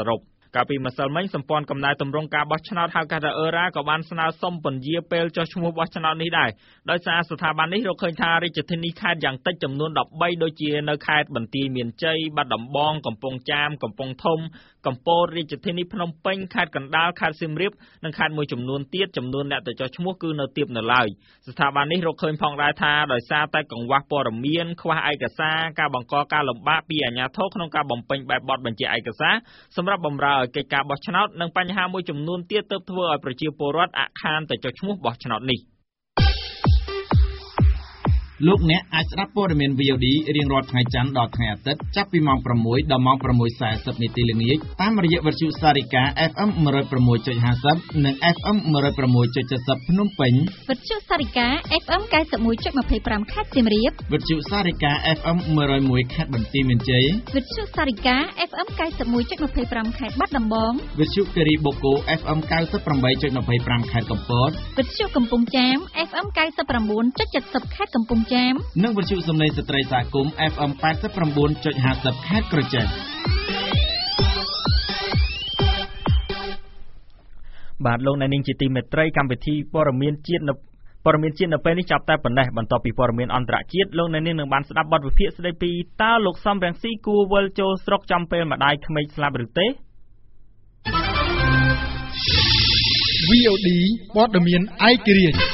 S1: កាលពីម្សិលមិញសម្ព័ន្ធកំណែទម្រង់ការបោះឆ្នោតហៅកាត់ថាអឺរ៉ាក៏បានស្នើសុំពន្យាពេលចុះឈ្មោះបោះឆ្នោតនេះដែរដោយសារស្ថាប័ននេះរកឃើញថារាជធានីខេត្តយ៉ាងតិចចំនួន13ដូចជានៅខេត្តបន្ទាយមានជ័យបាត់ដំបងកំពង់ចាមកំពង់ធំកំពតរាជធានីភ្នំពេញខេត្តកណ្ដាលខេត្តសៀមរាបនិងខេត្តមួយចំនួនទៀតចំនួនអ្នកទៅចុះឈ្មោះគឺនៅទាបនៅឡើយស្ថាប័ននេះរកឃើញផងដែរថាដោយសារតែកង្វះព័ត៌មានខ្វះឯកសារការបង្កការលំបាកពីអាជ្ញាធរក្នុងការបំពេញបែបបទបញ្ជាឯកសារសម្រាប់បម្រើឲ្យកិច្ចការបោះឆ្នោតនិងបញ្ហាមួយចំនួនទៀតទើបធ្វើឲ្យប្រជាពលរដ្ឋអាក់ខានទៅចុះឈ្មោះបោះឆ្នោតនេះ
S13: លោកអ្នកអាចស្ដាប់ព័ត៌មាន វី អូ ឌី រៀងរាល់ថ្ងៃច័ន្ទដល់ថ្ងៃអាទិត្យចាប់ពីម៉ោង6ដល់ម៉ោង6:40នាទីល្ងាចតាមរយៈវិទ្យុសារិកា เอฟ เอ็ม one oh six point five zero និង เอฟ เอ็ม one oh six point seven zero ភ្នំពេញ
S6: វិទ្យុសារិកា เอฟ เอ็ม ninety one point two five ខេត្តសៀមរាប
S13: វិទ្យុសារិកា เอฟ เอ็ม one oh one ខេត្តបន្ទាយមានជ័យ
S6: វិទ្យុសារិកា เอฟ เอ็ม ninety one point two five ខេត្តបាត់ដំបង
S13: វិទ្យុគិរីបូកូ เอฟ เอ็ม ninety-eight point two five ខេត្តកំពត
S6: វិទ្យុកំពង់ចាម เอฟ เอ็ม ninety-nine point seven zero ខេត្តកំពង់ចាម
S13: និងវិទ្យុសំឡេងស្ត្រីសហគមន៍ เอฟ เอ็ม eighty-nine point five zero ខេត្តក្រចេះ
S1: បាទលោកអ្នកនាងជាទីមេត្រីកម្មវិធីព័ត៌មានជាតិនៅព័ត៌មានជាតិនៅពេលនេះចាប់តែប៉ុណ្ណេះបន្ទាប់ពីព័ត៌មានអន្តរជាតិលោកអ្នកនាងនឹងបានស្ដាប់បទវិភាគស្ដីពីតើលោកសំរងស៊ីគួរវិលចូលស្រុកចំពេលម្ដាយក្មេកស្លាប់ឬទេ
S14: វី អូ ឌី ព័ត៌មានឯករាជ្យ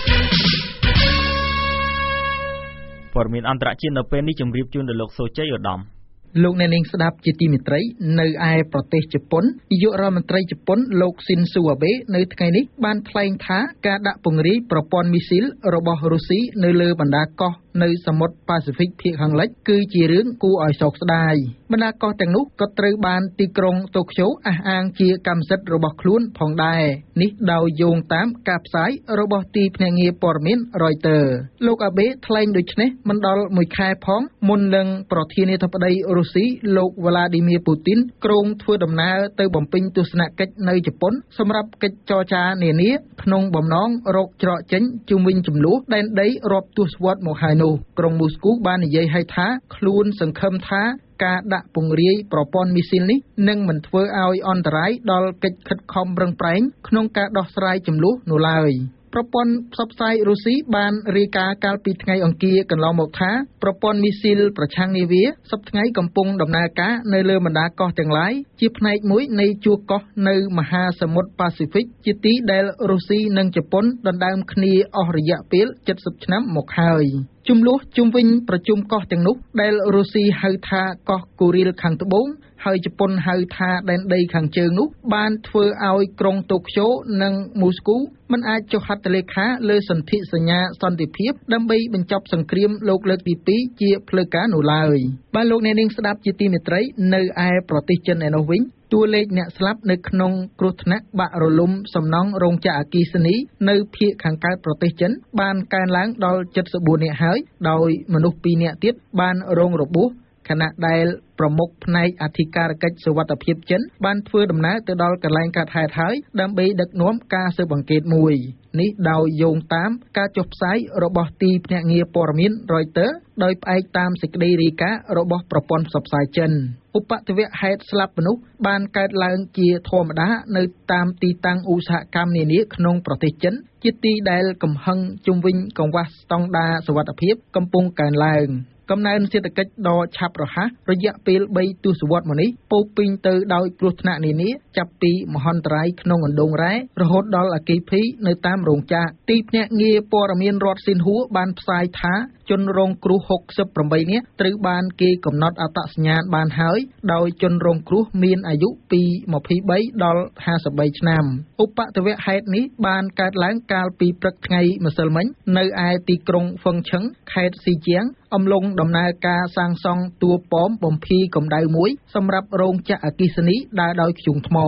S1: ព័ត៌មានអន្តរជាតិនៅពេលនេះជម្រាបជូនដល់លោកសូជ័យឧត្តម
S15: លោកអ្នកនាងស្ដាប់ជាទីមេត្រីនៅឯប្រទេសជប៉ុននាយករដ្ឋមន្ត្រីជប៉ុនលោកស៊ីនស៊ូអាបេនៅថ្ងៃនេះបានថ្លែងថាការដាក់ពង្រាយប្រព័ន្ធមីស៊ីលរបស់រុស្ស៊ីនៅលើបណ្ដាកោះនៅសមុទ្រប៉ាស៊ីហ្វិកភាគខាងលិចគឺជារឿងគួរឲ្យសោកស្ដាយបណ្ដាកោះទាំងនោះក៏ត្រូវបានទីក្រុងតូក្យូអះអាងជាកម្មសិទ្ធិរបស់ខ្លួនផងដែរនេះដោយយោងតាមការផ្សាយរបស់ទីភ្នាក់ងារព័ត៌មាន Reuters លោកអាបេថ្លែងដូចនេះមិនដល់មួយខែផងមុននឹងប្រធានាធិបតីរុស្ស៊ីលោក Vladimir Putin គ្រោងធ្វើដំណើរទៅបំពេញទស្សនកិច្ចនៅជប៉ុនសម្រាប់កិច្ចចរចានានាក្នុងបំណងរកច្រកចេញជុំវិញចំនួនដែនដីរាប់ទសវត្សរ៍មកហើយនោះក្រុងមូស្គូបាននិយាយឲ្យថាខ្លួនសង្ឃឹមថាការដាក់ពង្រាយប្រព័ន្ធមីស៊ីលនេះនឹងមិនធ្វើឲ្យអន្តរាយដល់កិច្ចខិតខំប្រឹងប្រែងក្នុងការដោះស្រាយចំនួននោះឡើយប្រព័ន្ធផ្សព្វផ្សាយរុស្ស៊ីបានរាយការណ៍កាលពីថ្ងៃអង្គារកន្លងមកថាប្រព័ន្ធមីស៊ីលប្រឆាំងនាវាសប្តាហ៍ថ្ងៃកំពុងដំណើរការនៅលើបណ្ដាកោះទាំងឡាយជាផ្នែកមួយនៃជួរកោះនៅមហាសមុទ្រប៉ាស៊ីហ្វិកជាទីដែលរុស្ស៊ីនិងជប៉ុនដណ្ដើមគ្នាអស់រយៈពេល70ឆ្នាំមកហើយជំលោះជុំវិញប្រជុំកោះទាំងនោះដែលរុស្ស៊ីហៅថាកោះកូរីលខាងត្បូងហើយជប៉ុនហៅថាដែនដីខាងជើងនោះបានធ្វើឲ្យក្រុងតូក្យូនិងមូស្គូមិនអាចចុះហត្ថលេខាលើសន្ធិសញ្ញាសន្តិភាពដើម្បីបញ្ចប់សង្គ្រាមលោកលើកទីពីរជាផ្លូវការនោះឡើយបាទលោកអ្នកនាងស្ដាប់ជាទីមេត្រីនៅឯប្រទេសចិនឯនោះវិញតួលេខអ្នកស្លាប់នៅក្នុងគ្រោះថ្នាក់បាក់រលំសំណង់រោងចក្រអគ្គិសនីនៅភាគខាងកើតប្រទេសចិនបានកើនឡើងដល់74នាក់ហើយដោយមនុស្សពីរនាក់ទៀតបានរងរបួសខណៈដែលប្រមុខផ្នែកអធិការកិច្ចសុវត្ថិភាពចិនបានធ្វើដំណើរទៅដល់កន្លែងកើតហេតុហើយដើម្បីដឹកនាំការស៊ើបអង្កេតមួយនេះដោយយោងតាមការចុះផ្សាយរបស់ទីភ្នាក់ងារព័ត៌មាន Reuters ដោយផ្អែកតាមសេចក្តីរាយការណ៍របស់ប្រព័ន្ធផ្សព្វផ្សាយចិនឧបទ្ទវហេតុស្លាប់មនុស្សបានកើតឡើងជាធម្មតានៅតាមទីតាំងឧស្សាហកម្មនានាក្នុងប្រទេសចិនជាទីដែលកំហឹងជុំវិញកង្វះស្តង់ដារសុវត្ថិភាពកំពុងកើនឡើងកំណើនសេដ្ឋកិច្ចដ៏ឆាប់រហ័សរយៈពេល3ទសវត្សរ៍មកនេះពោរពេញទៅដោយគ្រោះថ្នាក់នានាចាប់ពីមហន្តរាយក្នុងអណ្ដូងរ៉ែរហូតដល់អគ្គិភ័យនៅតាមរោងចក្រទីភ្នាក់ងារព័ត៌មានរដ្ឋស៊ីនហួរបានផ្សាយថាជនរងគ្រោះ68នាក់ត្រូវបានគេកំណត់អត្តសញ្ញាណបានហើយដោយជនរងគ្រោះមានអាយុពី23ដល់53ឆ្នាំឧបទ្ទវហេតុនេះបានកើតឡើងកាលពីព្រឹកថ្ងៃម្សិលមិញនៅឯទីក្រុងហ្វឹងឈឹងខេត្តស៊ីជាងអំឡុងដំណើរការសាងសង់តួប៉មបំភាយកម្ដៅមួយសម្រាប់រោងចក្រអគ្គិសនីដើរដោយធ្យូងថ្ម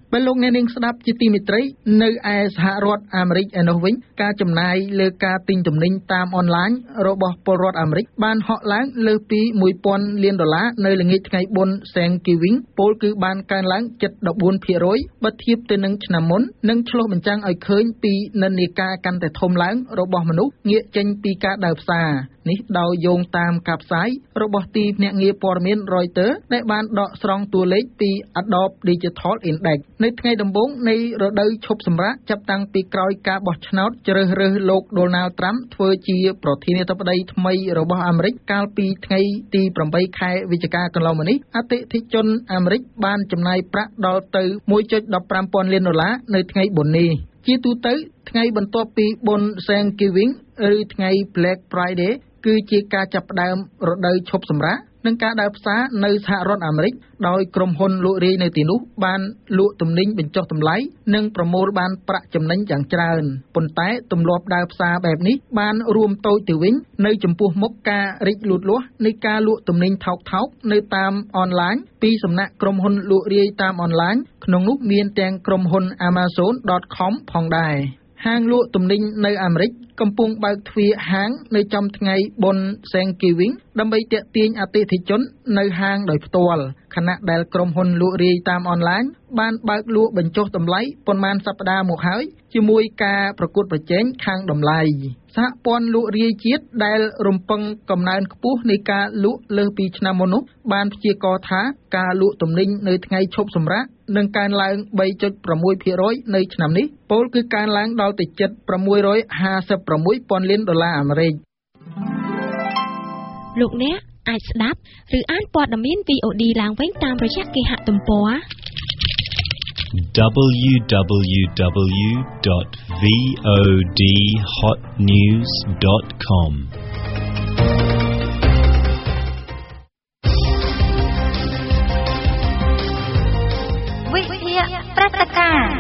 S15: បើលោកអ្នកនាងស្ដាប់ជាទីមេត្រីនៅឯសហរដ្ឋអាមេរិកឯនោះវិញការចំណាយលើការទិញទំនិញតាមអនឡាញរបស់ពលរដ្ឋអាមេរិកបានហក់ឡើងលើសពីមួយពាន់លានដុល្លារនៅល្ងាចថ្ងៃបុណ្យ Thanksgiving ពលគឺបានកើនឡើងជិត ដប់បួនភាគរយ បើធៀបទៅនឹងឆ្នាំមុននិងឆ្លុះបញ្ចាំងឲ្យឃើញពីនិន្នាការកាន់តែធំឡើងរបស់មនុស្សងាកចេញពីការដើរផ្សារនេះដោយយោងតាមការផ្សាយរបស់ទីភ្នាក់ងារព័ត៌មាន Reuters ដែលបានដកស្រង់តួលេខពី Adobe Digital Index នៅថ្ងៃដំបូងនៃរដូវឈប់សម្រាកចាប់តាំងពីក្រោយការបោះឆ្នោតជ្រើសរើសលោក Donald Trump ធ្វើជាប្រធានាធិបតីថ្មីរបស់អាមេរិកកាលពីថ្ងៃទីប្រាំបីខែវិច្ឆិកាកន្លងមកនេះអតិថិជនអាមេរិកបានចំណាយប្រាក់ដល់ទៅ មួយចុចដប់ប្រាំពាន់លានដុល្លារនៅថ្ងៃបុណ្យនេះជាទូទៅថ្ងៃបន្ទាប់ពីបុណ្យ Thanksgiving ឬថ្ងៃ Black Friday គឺជាការចាប់ផ្ដើមរដូវឈប់សម្រាកនិងការដើរផ្សារនៅសហរដ្ឋអាមេរិកដោយក្រុមហ៊ុនលក់រាយនៅទីនោះបានលក់ទំនិញបញ្ចុះតម្លៃនិងប្រមូលបានប្រាក់ចំណេញយ៉ាងច្រើនប៉ុន្តែទម្លាប់ដើរផ្សារបែបនេះបានរួមតូចទៅវិញនៅចំពោះមុខការរីកលូតលាស់នៃការលក់ទំនិញថោកៗនៅតាមអនឡាញពីសំណាក់ក្រុមហ៊ុនលក់រាយតាមអនឡាញក្នុងនោះមានទាំងក្រុមហ៊ុន Amazon ដត com ផងដែរហាងលក់ទំនិញនៅអាមេរិកកំពុងបើកទ្វារហាងនៅចំថ្ងៃបុណ្យ Thanksgiving ដើម្បីទាក់ទាញអតិថិជននៅហាងដោយផ្ទាល់ខណៈដែលក្រុមហ៊ុនលក់រាយតាមអនឡាញបានបើកលក់បញ្ចុះតម្លៃប៉ុន្មានសប្តាហ៍មកហើយជាមួយការប្រកួតប្រជែងខាងតម្លៃសហព័ន្ធលក់រាយជាតិដែលរំពឹងកំណើនខ្ពស់នៃការលក់លើសពីឆ្នាំមុននោះបានព្យាករណ៍ថាការលក់ទំនិញនៅថ្ងៃឈប់សម្រាកនឹងកើនឡើង បីចុចប្រាំមួយភាគរយ នៅឆ្នាំនេះពលគឺកើនឡើងដល់ទៅជិតប្រាំមួយរយហាសិបប្រាំមួយពាន់លានដុល្លារអាមេរិក
S16: លោកអ្នកអាចស្ដាប់ឬអានព័ត៌មាន វី អូ ឌី ឡើងវិញតាមរយៈគេហទំព័រ
S17: double-u double-u double-u dot v o d hot news dot com
S6: វិទ្យាព្រឹត្តិការណ៍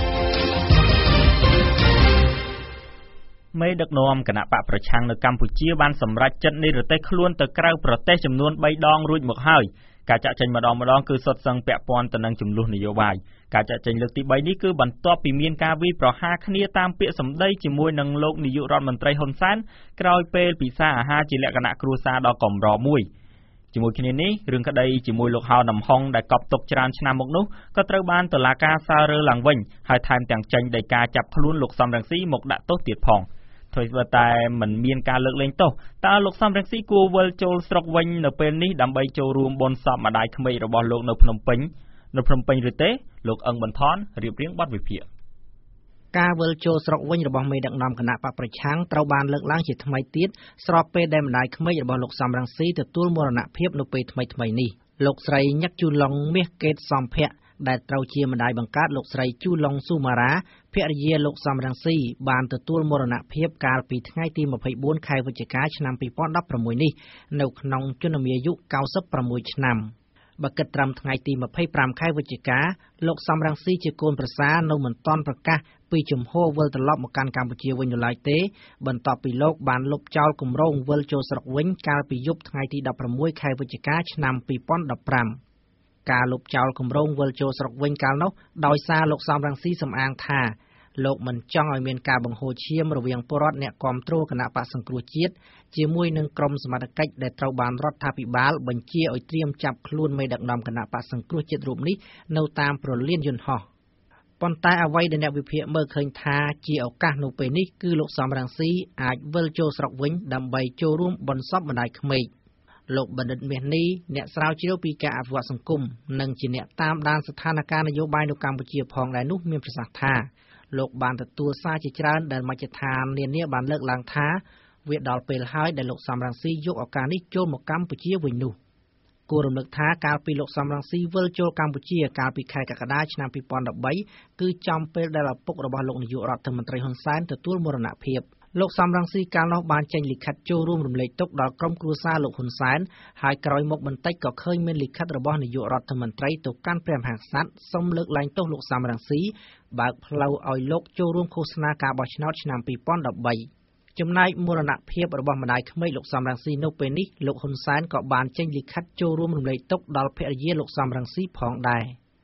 S1: មេដឹកនាំគណៈបកប្រឆាំងនៅកម្ពុជាបានសម្រេចចិត្តនិរទេសខ្លួនទៅក្រៅប្រទេសចំនួនបីដងរួចមកហើយការចាក់ចេញម្ដងម្ដងគឺសុទ្ធសឹងពាក់ព័ន្ធទៅនឹងចំនួននយោបាយការចាក់ចេញលើកទីបីនេះគឺបន្ទាប់ពីមានការវាយប្រហារគ្នាតាមពាក្យសម្ដីជាមួយនឹងលោកនាយករដ្ឋមន្ត្រីហ៊ុនសែនក្រោយពេលពិសាអាហារជាលក្ខណៈគ្រួសារដ៏កម្រមួយជាមួយគ្នានេះរឿងក្តីជាមួយលោកហៅនំហុងដែលកប់ទុកច្រើនឆ្នាំមកនោះក៏ត្រូវបានតុលាការសើរើឡើងវិញហើយថែមទាំងចេញដីកាចាប់ខ្លួនលោកសំរងស៊ីមកដាក់ទោសទៀតផងធ្វើបើតែមិនមានការលើកលែងទោសតើលោកសំរងស៊ីគួរវិលចូលស្រុកវិញនៅពេលនេះដើម្បីចូលរួមបុណ្យសពម្ដាយក្មេករបស់លោកនៅភ្នំពេញនៅភ្នំពេញឬទេលោកអឹងបន្ថនរៀបរៀងបទវិភាគ
S18: ការវិលចូលស្រុកវិញរបស់មេដឹកនាំគណៈបកប្រឆាំងត្រូវបានលើកឡើងជាថ្មីទៀតស្របពេលដែលម្ដាយក្មេករបស់លោកសំរងស៊ីទទួលមរណភាពនៅពេលថ្មីៗនេះលោកស្រីញឹកជូឡុងមាសកេតសំភៈដែលត្រូវជាម្ដាយបង្កើតលោកស្រីជូឡុងស៊ូម៉ារ៉ាភរិយាលោកសំរងស៊ីបានទទួលមរណភាពកាលពីថ្ងៃទីម្ភៃបួនខែវិច្ឆិកាឆ្នាំពីរពាន់ដប់ប្រាំមួយនេះនៅក្នុងជំនមាយុកៅសិបប្រាំមួយឆ្នាំបើគិតត្រឹមថ្ងៃទីម្ភៃប្រាំខែវិច្ឆិកាលោកសំរងស៊ីជាកូនប្រសារនៅមិនទាន់ប្រកាសពីជំហរវិលត្រឡប់មកកាន់កម្ពុជាវិញនៅឡើយទេបន្ទាប់ពីលោកបានលុបចោលគម្រោងវិលចូលស្រុកវិញកាលពីយប់ថ្ងៃទីដប់ប្រាំមួយខែវិច្ឆិកាឆ្នាំពីរពាន់ដប់ប្រាំការលុបចោលគម្រោងវិលចូលស្រុកវិញកាលនោះដោយសារលោកសំរងស៊ីសំអាងថាលោកមិនចង់ឲ្យមានការបង្ហូរឈាមរវាងពលរដ្ឋអ្នកគាំទ្រគណៈបក្សសង្គ្រោះជាតិជាមួយនឹងក្រុមសមត្ថកិច្ចដែលត្រូវបានរដ្ឋាភិបាលបញ្ជាឲ្យត្រៀមចាប់ខ្លួនមេដឹកនាំគណៈបក្សសង្គ្រោះជាតិរូបនេះនៅតាមព្រលានយន្តហោះប៉ុន្តែអ្វីដែលអ្នកវិភាគមើលឃើញថាជាឱកាសនៅពេលនេះគឺលោកសំរងស៊ីអាចវិលចូលស្រុកវិញដើម្បីចូលរួមបុណ្យសពម្ដាយក្មេកលោកបណ្ឌិតមាសនេះអ្នកស្រាវជ្រាវពីការអភិវឌ្ឍសង្គមនិងជាអ្នកតាមដានស្ថានភាពនយោបាយនៅកម្ពុជាផងដែរនោះមានប្រសាសន៍ថាលោកបានទទួលសារជាច្រើនដែលមជ្ឈដ្ឋាននានាបានលើកឡើងថាវាដល់ពេលហើយដែលលោកសំរងស៊ីយកឱកាសនេះចូលមកកម្ពុជាវិញនោះគួររំលឹកថាកាលពីលោកសំរងស៊ីវិលចូលកម្ពុជាកាលពីខែកក្កដាឆ្នាំពីរពាន់ដប់បីគឺចំពេលដែលឪពុករបស់លោកនាយករដ្ឋមន្ត្រីហ៊ុនសែនទទួលមរណភាពលោកសំរងស៊ីកាលនោះបានចេញលិខិតចូលរួមរំលែកទុក្ខដល់ក្រុមគ្រួសារលោកហ៊ុនសែនហើយក្រោយមកបន្តិចក៏ឃើញមានលិខិតរបស់នាយករដ្ឋមន្ត្រីទៅកាន់ព្រះមហាក្សត្រសូមលើកលែងទោសលោកសំរងស៊ីបើកផ្លូវឲ្យលោកចូលរួមឃោសនាការបោះឆ្នោតឆ្នាំពីរពាន់ដប់បីចំណែកមរណភាពរបស់ម្ដាយក្មេកលោកសំរងស៊ីនៅពេលនេះលោកហ៊ុនសែនក៏បានចេញលិខិតចូលរួមរំលែកទុក្ខដល់ភរិយាលោកសំរងស៊ីផងដែរ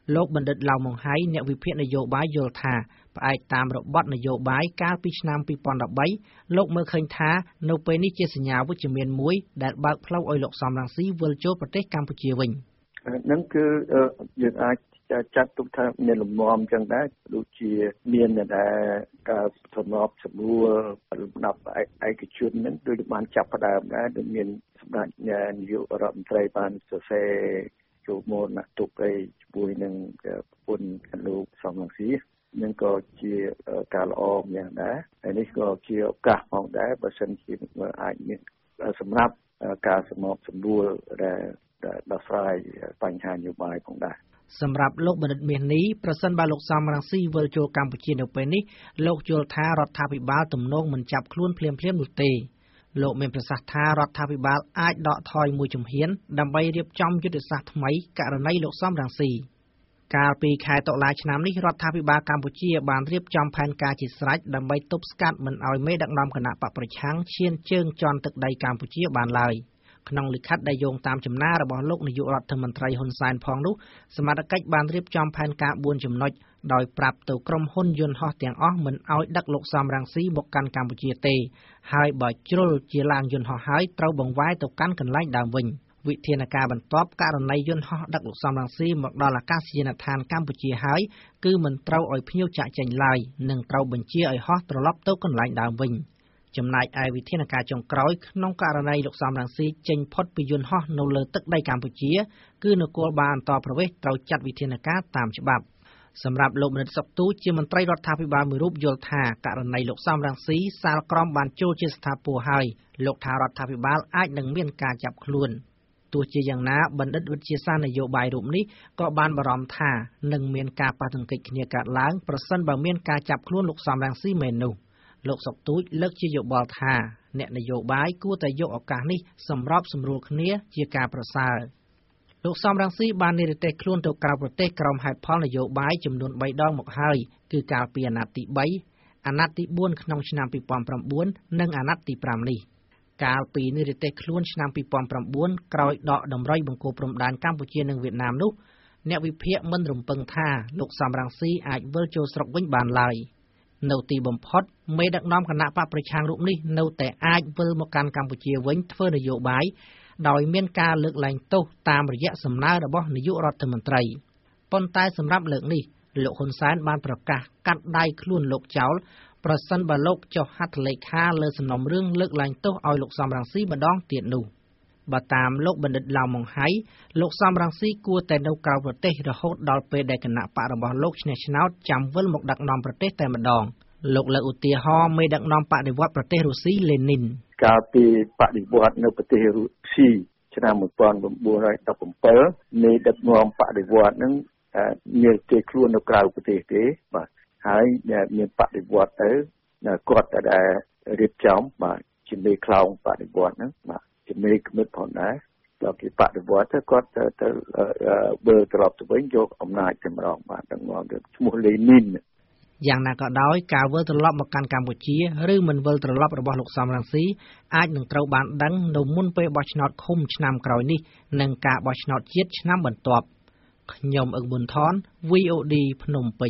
S18: លោកបណ្ឌិតឡៅម៉ុងហៃអ្នកវិភាគនយោបាយយល់ថាផ្អែកតាមរបបនយោបាយកាលពីឆ្នាំពីរពាន់ដប់បីលោកមើលឃើញថានៅពេលនេះជាសញ្ញាវិជ្ជមានមួយដែលបើកផ្លូវឲ្យលោកសំរងស៊ីវិលចូលប្រទេសកម្ពុជាវិញ
S19: ហ្នឹងគឺយើងអាចចាត់ទុកថាមានលំនាំចឹងដែរដូចជាមានតែការទំនប់សម្រួលលំដាប់ឯកជនហ្នឹងដូចបានចាប់ផ្ដើមដែរដូចមានសម្ដេចនាយករដ្ឋមន្ត្រីបានសរសេរចូលមរណទុក្ខអីជាមួយនឹងប្រពន្ធលោកសំរងស៊ីនឹងក៏ជាការល្អម្យ៉ាងដែរហើយនេះក៏ជាឱកាសផងដែរបើសិនជាអាចមានសម្រាប់ការសម្របសម្រួលដែលដោះស្រាយបញ្ហានយោបាយផងដែរ
S18: សម្រាប់លោកបណ្ឌិតមាសនេះប្រសិនបើលោកសំរងស៊ីវិលចូលកម្ពុជានៅពេលនេះលោកយល់ថារដ្ឋាភិបាលទំនងមិនចាប់ខ្លួនភ្លាមៗនោះទេលោកមានប្រសាសន៍ថារដ្ឋាភិបាលអាចដកថយមួយជំហានដើម្បីរៀបចំយុទ្ធសាស្ត្រថ្មីករណីលោកសំរងស៊ីកាលពីខែតុលាឆ្នាំនេះរដ្ឋាភិបាលកម្ពុជាបានរៀបចំផែនការជាស្រេចដើម្បីទប់ស្កាត់មិនឲ្យមេដឹកនាំគណៈបកប្រឆាំងឈានជើងជន់ទឹកដីកម្ពុជាបានឡើយក្នុងលិខិតដែលយោងតាមចំណារបស់លោកនាយករដ្ឋមន្ត្រីហ៊ុនសែនផងនោះសមាជិកបានរៀបចំផែនការបួនចំណុចដោយប្រាប់ទៅក្រុមហ៊ុនយន្តហោះទាំងអស់មិនឲ្យដឹកលោកសំរងស៊ីមកកាន់កម្ពុជាទេហើយបើជ្រុលជាឡានយន្តហោះហើយត្រូវបង្វែរទៅកាន់កន្លែងដើមវិញវិធានការបន្ទាប់ករណីយន្តហោះដឹកលោកសំរងស៊ីមកដល់អាកាសយានដ្ឋានកម្ពុជាហើយគឺមិនត្រូវឲ្យភ្ញៀវចាក់ចេញឡើយនិងត្រូវបញ្ជាឲ្យហោះត្រឡប់ទៅកន្លែងដើមវិញចំណែកឯវិធានការចុងក្រោយក្នុងករណីលោកសំរងស៊ីចេញផុតពីយន្តហោះនៅលើទឹកដីកម្ពុជាគឺនគរបាលអន្តរប្រវេសន៍ត្រូវចាត់វិធានការតាមច្បាប់សម្រាប់លោកមនិតសុកទូជាមន្ត្រីរដ្ឋាភិបាលមួយរូបយល់ថាករណីលោកសំរងស៊ីសាលក្រមបានចូលជាស្ថាពរហើយលោកថារដ្ឋាភិបាលអាចនឹងមានការចាប់ខ្លួនទោះជាយ៉ាងណាបណ្ឌិតវិទ្យាសាស្ត្រនយោបាយរូបនេះក៏បានបារម្ភថានឹងមានការប៉ះទង្គិចគ្នាកើតឡើងប្រសិនបើមានការចាប់ខ្លួនលោកសំរងស៊ីមែននោះលោកសុកទូចលើកជាយោបល់ថាអ្នកនយោបាយគួរតែយកឱកាសនេះសម្របសម្រួលគ្នាជាការប្រសើរលោកសំរងស៊ីបាននិរទេសខ្លួនទៅក្រៅប្រទេសក្រោមហេតុផលនយោបាយចំនួនបីដងមកហើយគឺកាលពីអាណត្តិទីបីអាណត្តិទីបួនក្នុងឆ្នាំពីរពាន់ប្រាំបួននិងអាណត្តិទីប្រាំនេះកាលពីនិរទេសខ្លួនឆ្នាំពីរពាន់ប្រាំបួនក្រោយដកតម្រុយបង្គោលព្រំដែនកម្ពុជានិងវៀតណាមនោះអ្នកវិភាគមិនរំពឹងថាលោកសំរងស៊ីអាចវិលចូលស្រុកវិញបានឡើយនៅទីបំផុតមេដឹកនាំគណៈបកប្រឆាំងរូបនេះនៅតែអាចវិលមកកាន់កម្ពុជាវិញធ្វើនយោបាយដោយមានការលើកលែងទោសតាមរយៈសំណើរបស់នាយករដ្ឋមន្ត្រីប៉ុន្តែសម្រាប់លើកនេះលោកហ៊ុនសែនបានប្រកាសកាត់ដៃខ្លួនលោកចោលប្រសិនបើលោកចុះហត្ថលេខាលើសំណុំរឿងលើកលែងទោសឲ្យលោកសំរងស៊ីម្ដងទៀតនោះបើតាមលោកបណ្ឌិតឡៅម៉ុងហៃលោកសំរងស៊ីគួរតែនៅក្រៅប្រទេសរហូតដល់ពេលដែលគណៈបករបស់លោកឈ្នះឆ្នោតចាំវិលមកដឹកនាំប្រទេសតែម្ដងលោកលើកឧទាហរណ៍មេដឹកនាំបដិវត្តប្រទេសរុស្ស៊ីលេនីន
S19: កាលពីបដិវត្តនៅប្រទេសរុស្ស៊ីឆ្នាំmột nghìn chín trăm mười bảyមេដឹកនាំបដិវត្តនឹងមានគេខ្លួននៅក្រៅប្រទេសទេបាទហើយមានបដិវត្តទៅគាត់តែរៀបចំបាទជាមេខ្លោងបដិវត្តហ្នឹងបាទជាមេគំនិតផងដែរដល់គេបដិវត្តទៅគាត់ទៅទៅបើត្រឡប់ទៅវិញយកអំណាចតែម្ដងបាទដឹកនាំទៅឈ្មោះលេនីន
S18: យ៉ាងណាក៏ដោយការវិលត្រឡប់មកកាន់កម្ពុជាឬមិនវិលត្រឡប់របស់លោកសំរងស៊ីអាចនឹងត្រូវបានដឹងនៅមុនពេលបោះឆ្នោតឃុំឆ្នាំក្រោយនេះនិងការបោះឆ្នោតជាតិឆ្នាំបន្ទាប់ខ្ញុំអឹកប៊ុនថន វី អូ ឌី ភ្នំពេញ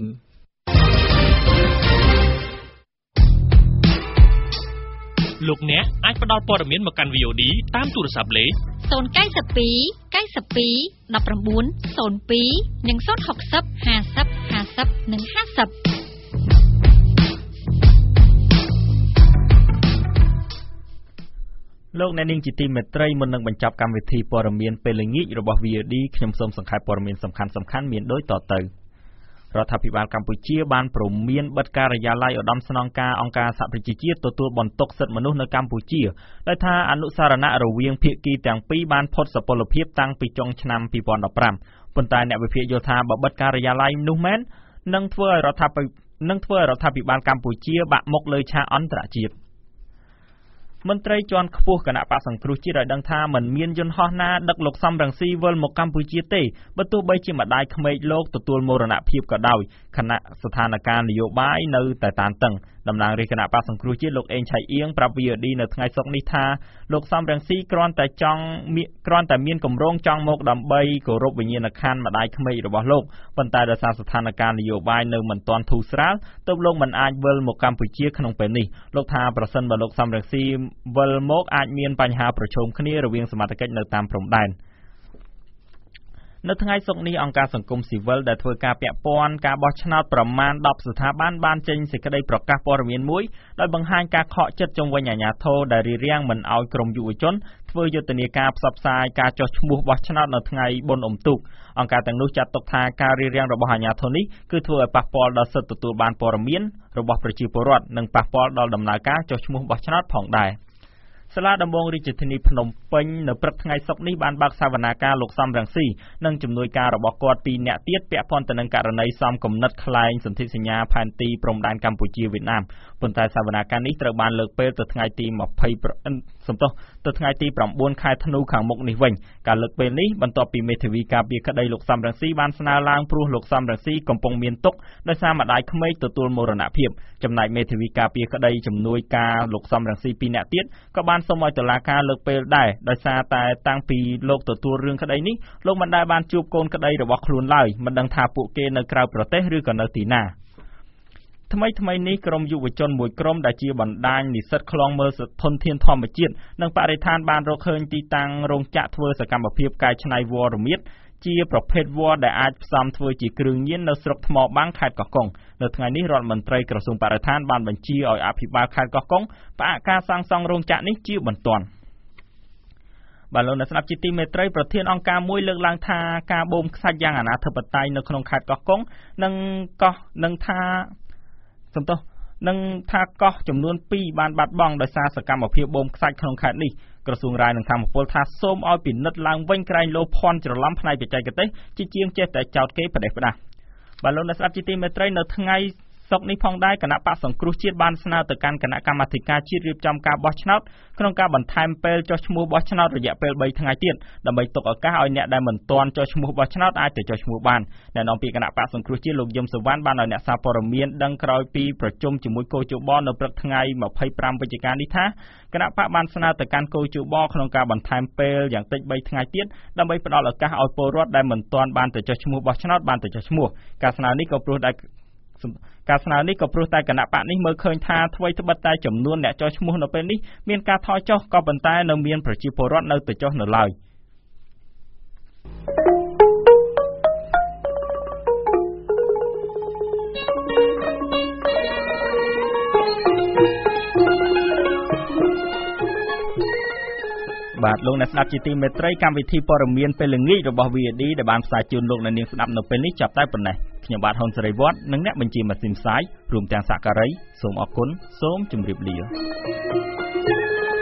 S20: លោកអ្នកអាចផ្ដល់ព័ត៌មានមកកាន់ វី អូ ឌី តាមទូរស័ព្ទលេខ
S6: ศูนย์ เก้า สอง เก้า สิบ เก้า สิบ เก้า ศูนย์ two និង ศูนย์ หก ศูนย์ ห้า ศูนย์ ห้า ศูนย์ និង ห้า ศูนย์
S1: លោកអ្នកនាងជាទីមេត្រីមុននឹងបញ្ចប់កម្មវិធីព័ត៌មានពេលល្ងាចរបស់ វី អូ ឌី ខ្ញុំសូមសង្ខេបព័ត៌មានសំខាន់ៗមានដូចតទៅរដ្ឋាភិបាលកម្ពុជាបានព្រមានបិទការិយាល័យឧត្តមស្នងការអង្គការសហប្រជាជាតិទទួលបន្ទុកសិទ្ធិមនុស្សនៅកម្ពុជាដោយថាអនុសារណៈរវាងភាគីទាំងពីរបានផុតសុពលភាពតាំងពីចុងឆ្នាំពីរពាន់ដប់ប្រាំប៉ុន្តែអ្នកវិភាគយល់ថាបើបិទការិយាល័យនោះមែននឹងធ្វើឲ្យរដ្ឋាភិបាលនឹងធ្វើឲ្យរដ្ឋាភិបាលកម្ពុជាបាក់មុខលើឆាកអន្តរជាតិមន្ត្រីជាន់ខ្ពស់គណៈបក្សសង្គ្រោះជាតិឲ្យដឹងថាមិនមានយន្តហោះណាដឹកលោកសំរងស៊ីវិលមកកម្ពុជាទេបើទោះបីជាម្ដាយក្មេកលោកទទួលមរណភាពក៏ដោយខណៈស្ថានភាពនយោបាយនៅតែតានតឹងតំណាងរាជគណៈបកសង្គ្រោះជាតិលោកអេងឆៃអៀងប្រាប់ វី អូ ឌី នៅថ្ងៃសុក្រនេះថាលោកសំរងស៊ីគ្រាន់តែចង់គ្រាន់តែមានគម្រោងចង់មកដើម្បីគោរពវិញ្ញាណក្ខន្ធម្ដាយក្មេករបស់លោកប៉ុន្តែដោយសារស្ថានភាពនយោបាយនៅមិនទាន់ធូរស្រាលទើបលោកមិនអាចវិលមកកម្ពុជាក្នុងពេលនេះលោកថាប្រសិនបើលោកសំរងស៊ីវិលមកអាចមានបញ្ហាប្រឈមគ្នារវាងសមត្ថកិច្ចនៅតាមព្រំដែននៅថ្ងៃសុក្រនេះអង្គការសង្គមស៊ីវិលដែលធ្វើការពាក់ព័ន្ធការបោះឆ្នោតប្រមាណដប់ស្ថាប័នបានចេញសេចក្តីប្រកាសព័ត៌មានមួយដោយបង្ហាញការខកចិត្តជុំវិញអាជ្ញាធរដែលរារាំងមិនឲ្យក្រុមយុវជនធ្វើយុទ្ធនាការផ្សព្វផ្សាយការចុះឈ្មោះបោះឆ្នោតនៅថ្ងៃបុណ្យអុំទូកអង្គការទាំងនោះចាត់ទុកថាការរារាំងរបស់អាជ្ញាធរនេះគឺធ្វើឲ្យប៉ះពាល់ដល់សិទ្ធិទទួលបានព័ត៌មានរបស់ប្រជាពលរដ្ឋនិងប៉ះពាល់ដល់ដំណើរការចុះឈ្មោះបោះឆ្នោតផងដែរសាលាដំបងរាជធានីភ្នំពេញនៅព្រឹកថ្ងៃសុក្រនេះបានបើកសវនាការលោកសំរងស៊ីនិងជំនួយការរបស់គាត់ពីរនាក់ទៀតពាក់ព័ន្ធទៅនឹងករណីសំគំនិតក្លែងសន្ធិសញ្ញាផែនទីព្រំដែនកម្ពុជាវៀតណាមប៉ុន្តែសវនាការនេះត្រូវបានលើកពេលទៅថ្ងៃទី20សំទោសទៅថ្ងៃទី9ខែធ្នូខាងមុខនេះវិញការលើកពេលនេះបន្ទាប់ពីមេធាវីការពារក្តីលោកសំរងស៊ីបានស្នើឡើងព្រោះលោកសំរងស៊ីកំពុងមានទុក្ខដោយសារម្ដាយក្មេកទទួលមរណភាពចំណែកមេធាវីការពារក្តីជំនួយការលោកសំរងស៊ីពីរនាក់ទៀតក៏បានសូមឲ្យតុលាការលើកពេលដែរដោយសារតែតាំងពីលោកទទួលរឿងក្តីនេះលោកមិនដែលបានជួបកូនក្តីរបស់ខ្លួនឡើយមិនដឹងថាពួកគេនៅក្រៅប្រទេសឬក៏នៅទីណាថ្មីថ្មីនេះក្រុមយុវជនមួយក្រុមដែលជាបណ្ដាញនិស្សិតខ្លងមើលធនធានធម្មជាតិនិងបរិស្ថានបានរកឃើញទីតាំងរោងចក្រធ្វើសកម្មភាពកែច្នៃវល្លិមៀតជាប្រភេទវល្លិដែលអាចផ្សំធ្វើជាគ្រឿងញៀននៅស្រុកថ្មបាំងខេត្តកោះកុងនៅថ្ងៃនេះរដ្ឋមន្ត្រីក្រសួងបរិស្ថានបានបញ្ជាឲ្យអភិបាលខេត្តកោះកុងផ្អាកការសាងសង់រោងចក្រនេះជាបន្ទាន់បាទលោកអ្នកស្ដាប់ជាទីមេត្រីប្រធានអង្គការមួយលើកឡើងថាការបូមខ្សាច់យ៉ាងអនាធិបតេយ្យនៅក្នុងខេត្តកោះកុងនិងកោះនឹងថាសំទោសនឹងថាកោះចំនួនពីរបានបាត់បង់ដោយសារសកម្មភាពបូមខ្សាច់ក្នុងខេត្តនេះក្រសួងរាយនឹងធម្មពលថាសូមឲ្យពិនិត្យឡើងវិញក្រែងលោភ័ណ្ឌច្រឡំផ្នែកបច្ចេកទេសជាជាងចេះតែចោទគេផ្ដេសផ្ដាសបាទលោកអ្នកស្ដាប់ជាទីមេត្រីនៅថ្ងៃសុក្រនេះផងដែរគណៈបកសង្គ្រោះជាតិបានស្នើទៅកាន់គណៈកម្មាធិការជាតិរៀបចំការបោះឆ្នោតក្នុងការបន្ថែមពេលចុះឈ្មោះបោះឆ្នោតរយៈពេលបីថ្ងៃទៀតដើម្បីទុកឱកាសឲ្យអ្នកដែលមិនទាន់ចុះឈ្មោះបោះឆ្នោតអាចទៅចុះឈ្មោះបានអ្នកនាំពាក្យគណៈបកសង្គ្រោះជាតិលោកយឹមសុវណ្ណបានឲ្យអ្នកសារព័ត៌មានដឹងក្រោយពីប្រជុំជាមួយគូជបនៅព្រឹកថ្ងៃ25វិច្ឆិកានេះថាគណៈបកបានស្នើទៅកាន់គូជបក្នុងការបន្ថែមពេលយ៉ាងតិចបីថ្ងៃទៀតដើម្បីផ្ដល់ឱកាសឲ្យពលរដ្ឋដែលមិនទាន់បានទៅចុះឈ្មោះបោះឆ្នោតបានទៅចុះឈ្មោះការស្នើនេះក៏ព្រោះតែការស្នើនេះក៏ព្រោះតែគណៈបកនេះមើលឃើញថាអ្វីត្បិតតែចំនួនអ្នកចុះឈ្មោះនៅពេលនេះមានការថយចុះក៏ប៉ុន្តែនៅមានប្រជាពលរដ្ឋនៅតែចុះនៅឡើយបាទលោកអ្នកស្ដាប់ជាទីមេត្រីកម្មវិធីព័ត៌មានពេលល្ងាចរបស់ វី អូ ឌី ដែលបានផ្សាយជូនលោកអ្នកនាងស្ដាប់នៅពេលនេះចាប់តែប៉ុណ្ណេះខ្ញុំបាទហ៊ុនសេរីវត្តនិងអ្នកបញ្ជាម៉ាស៊ីនផ្សាយរួមទាំងសាការីសូមអរគុណសូមជម្រាបលា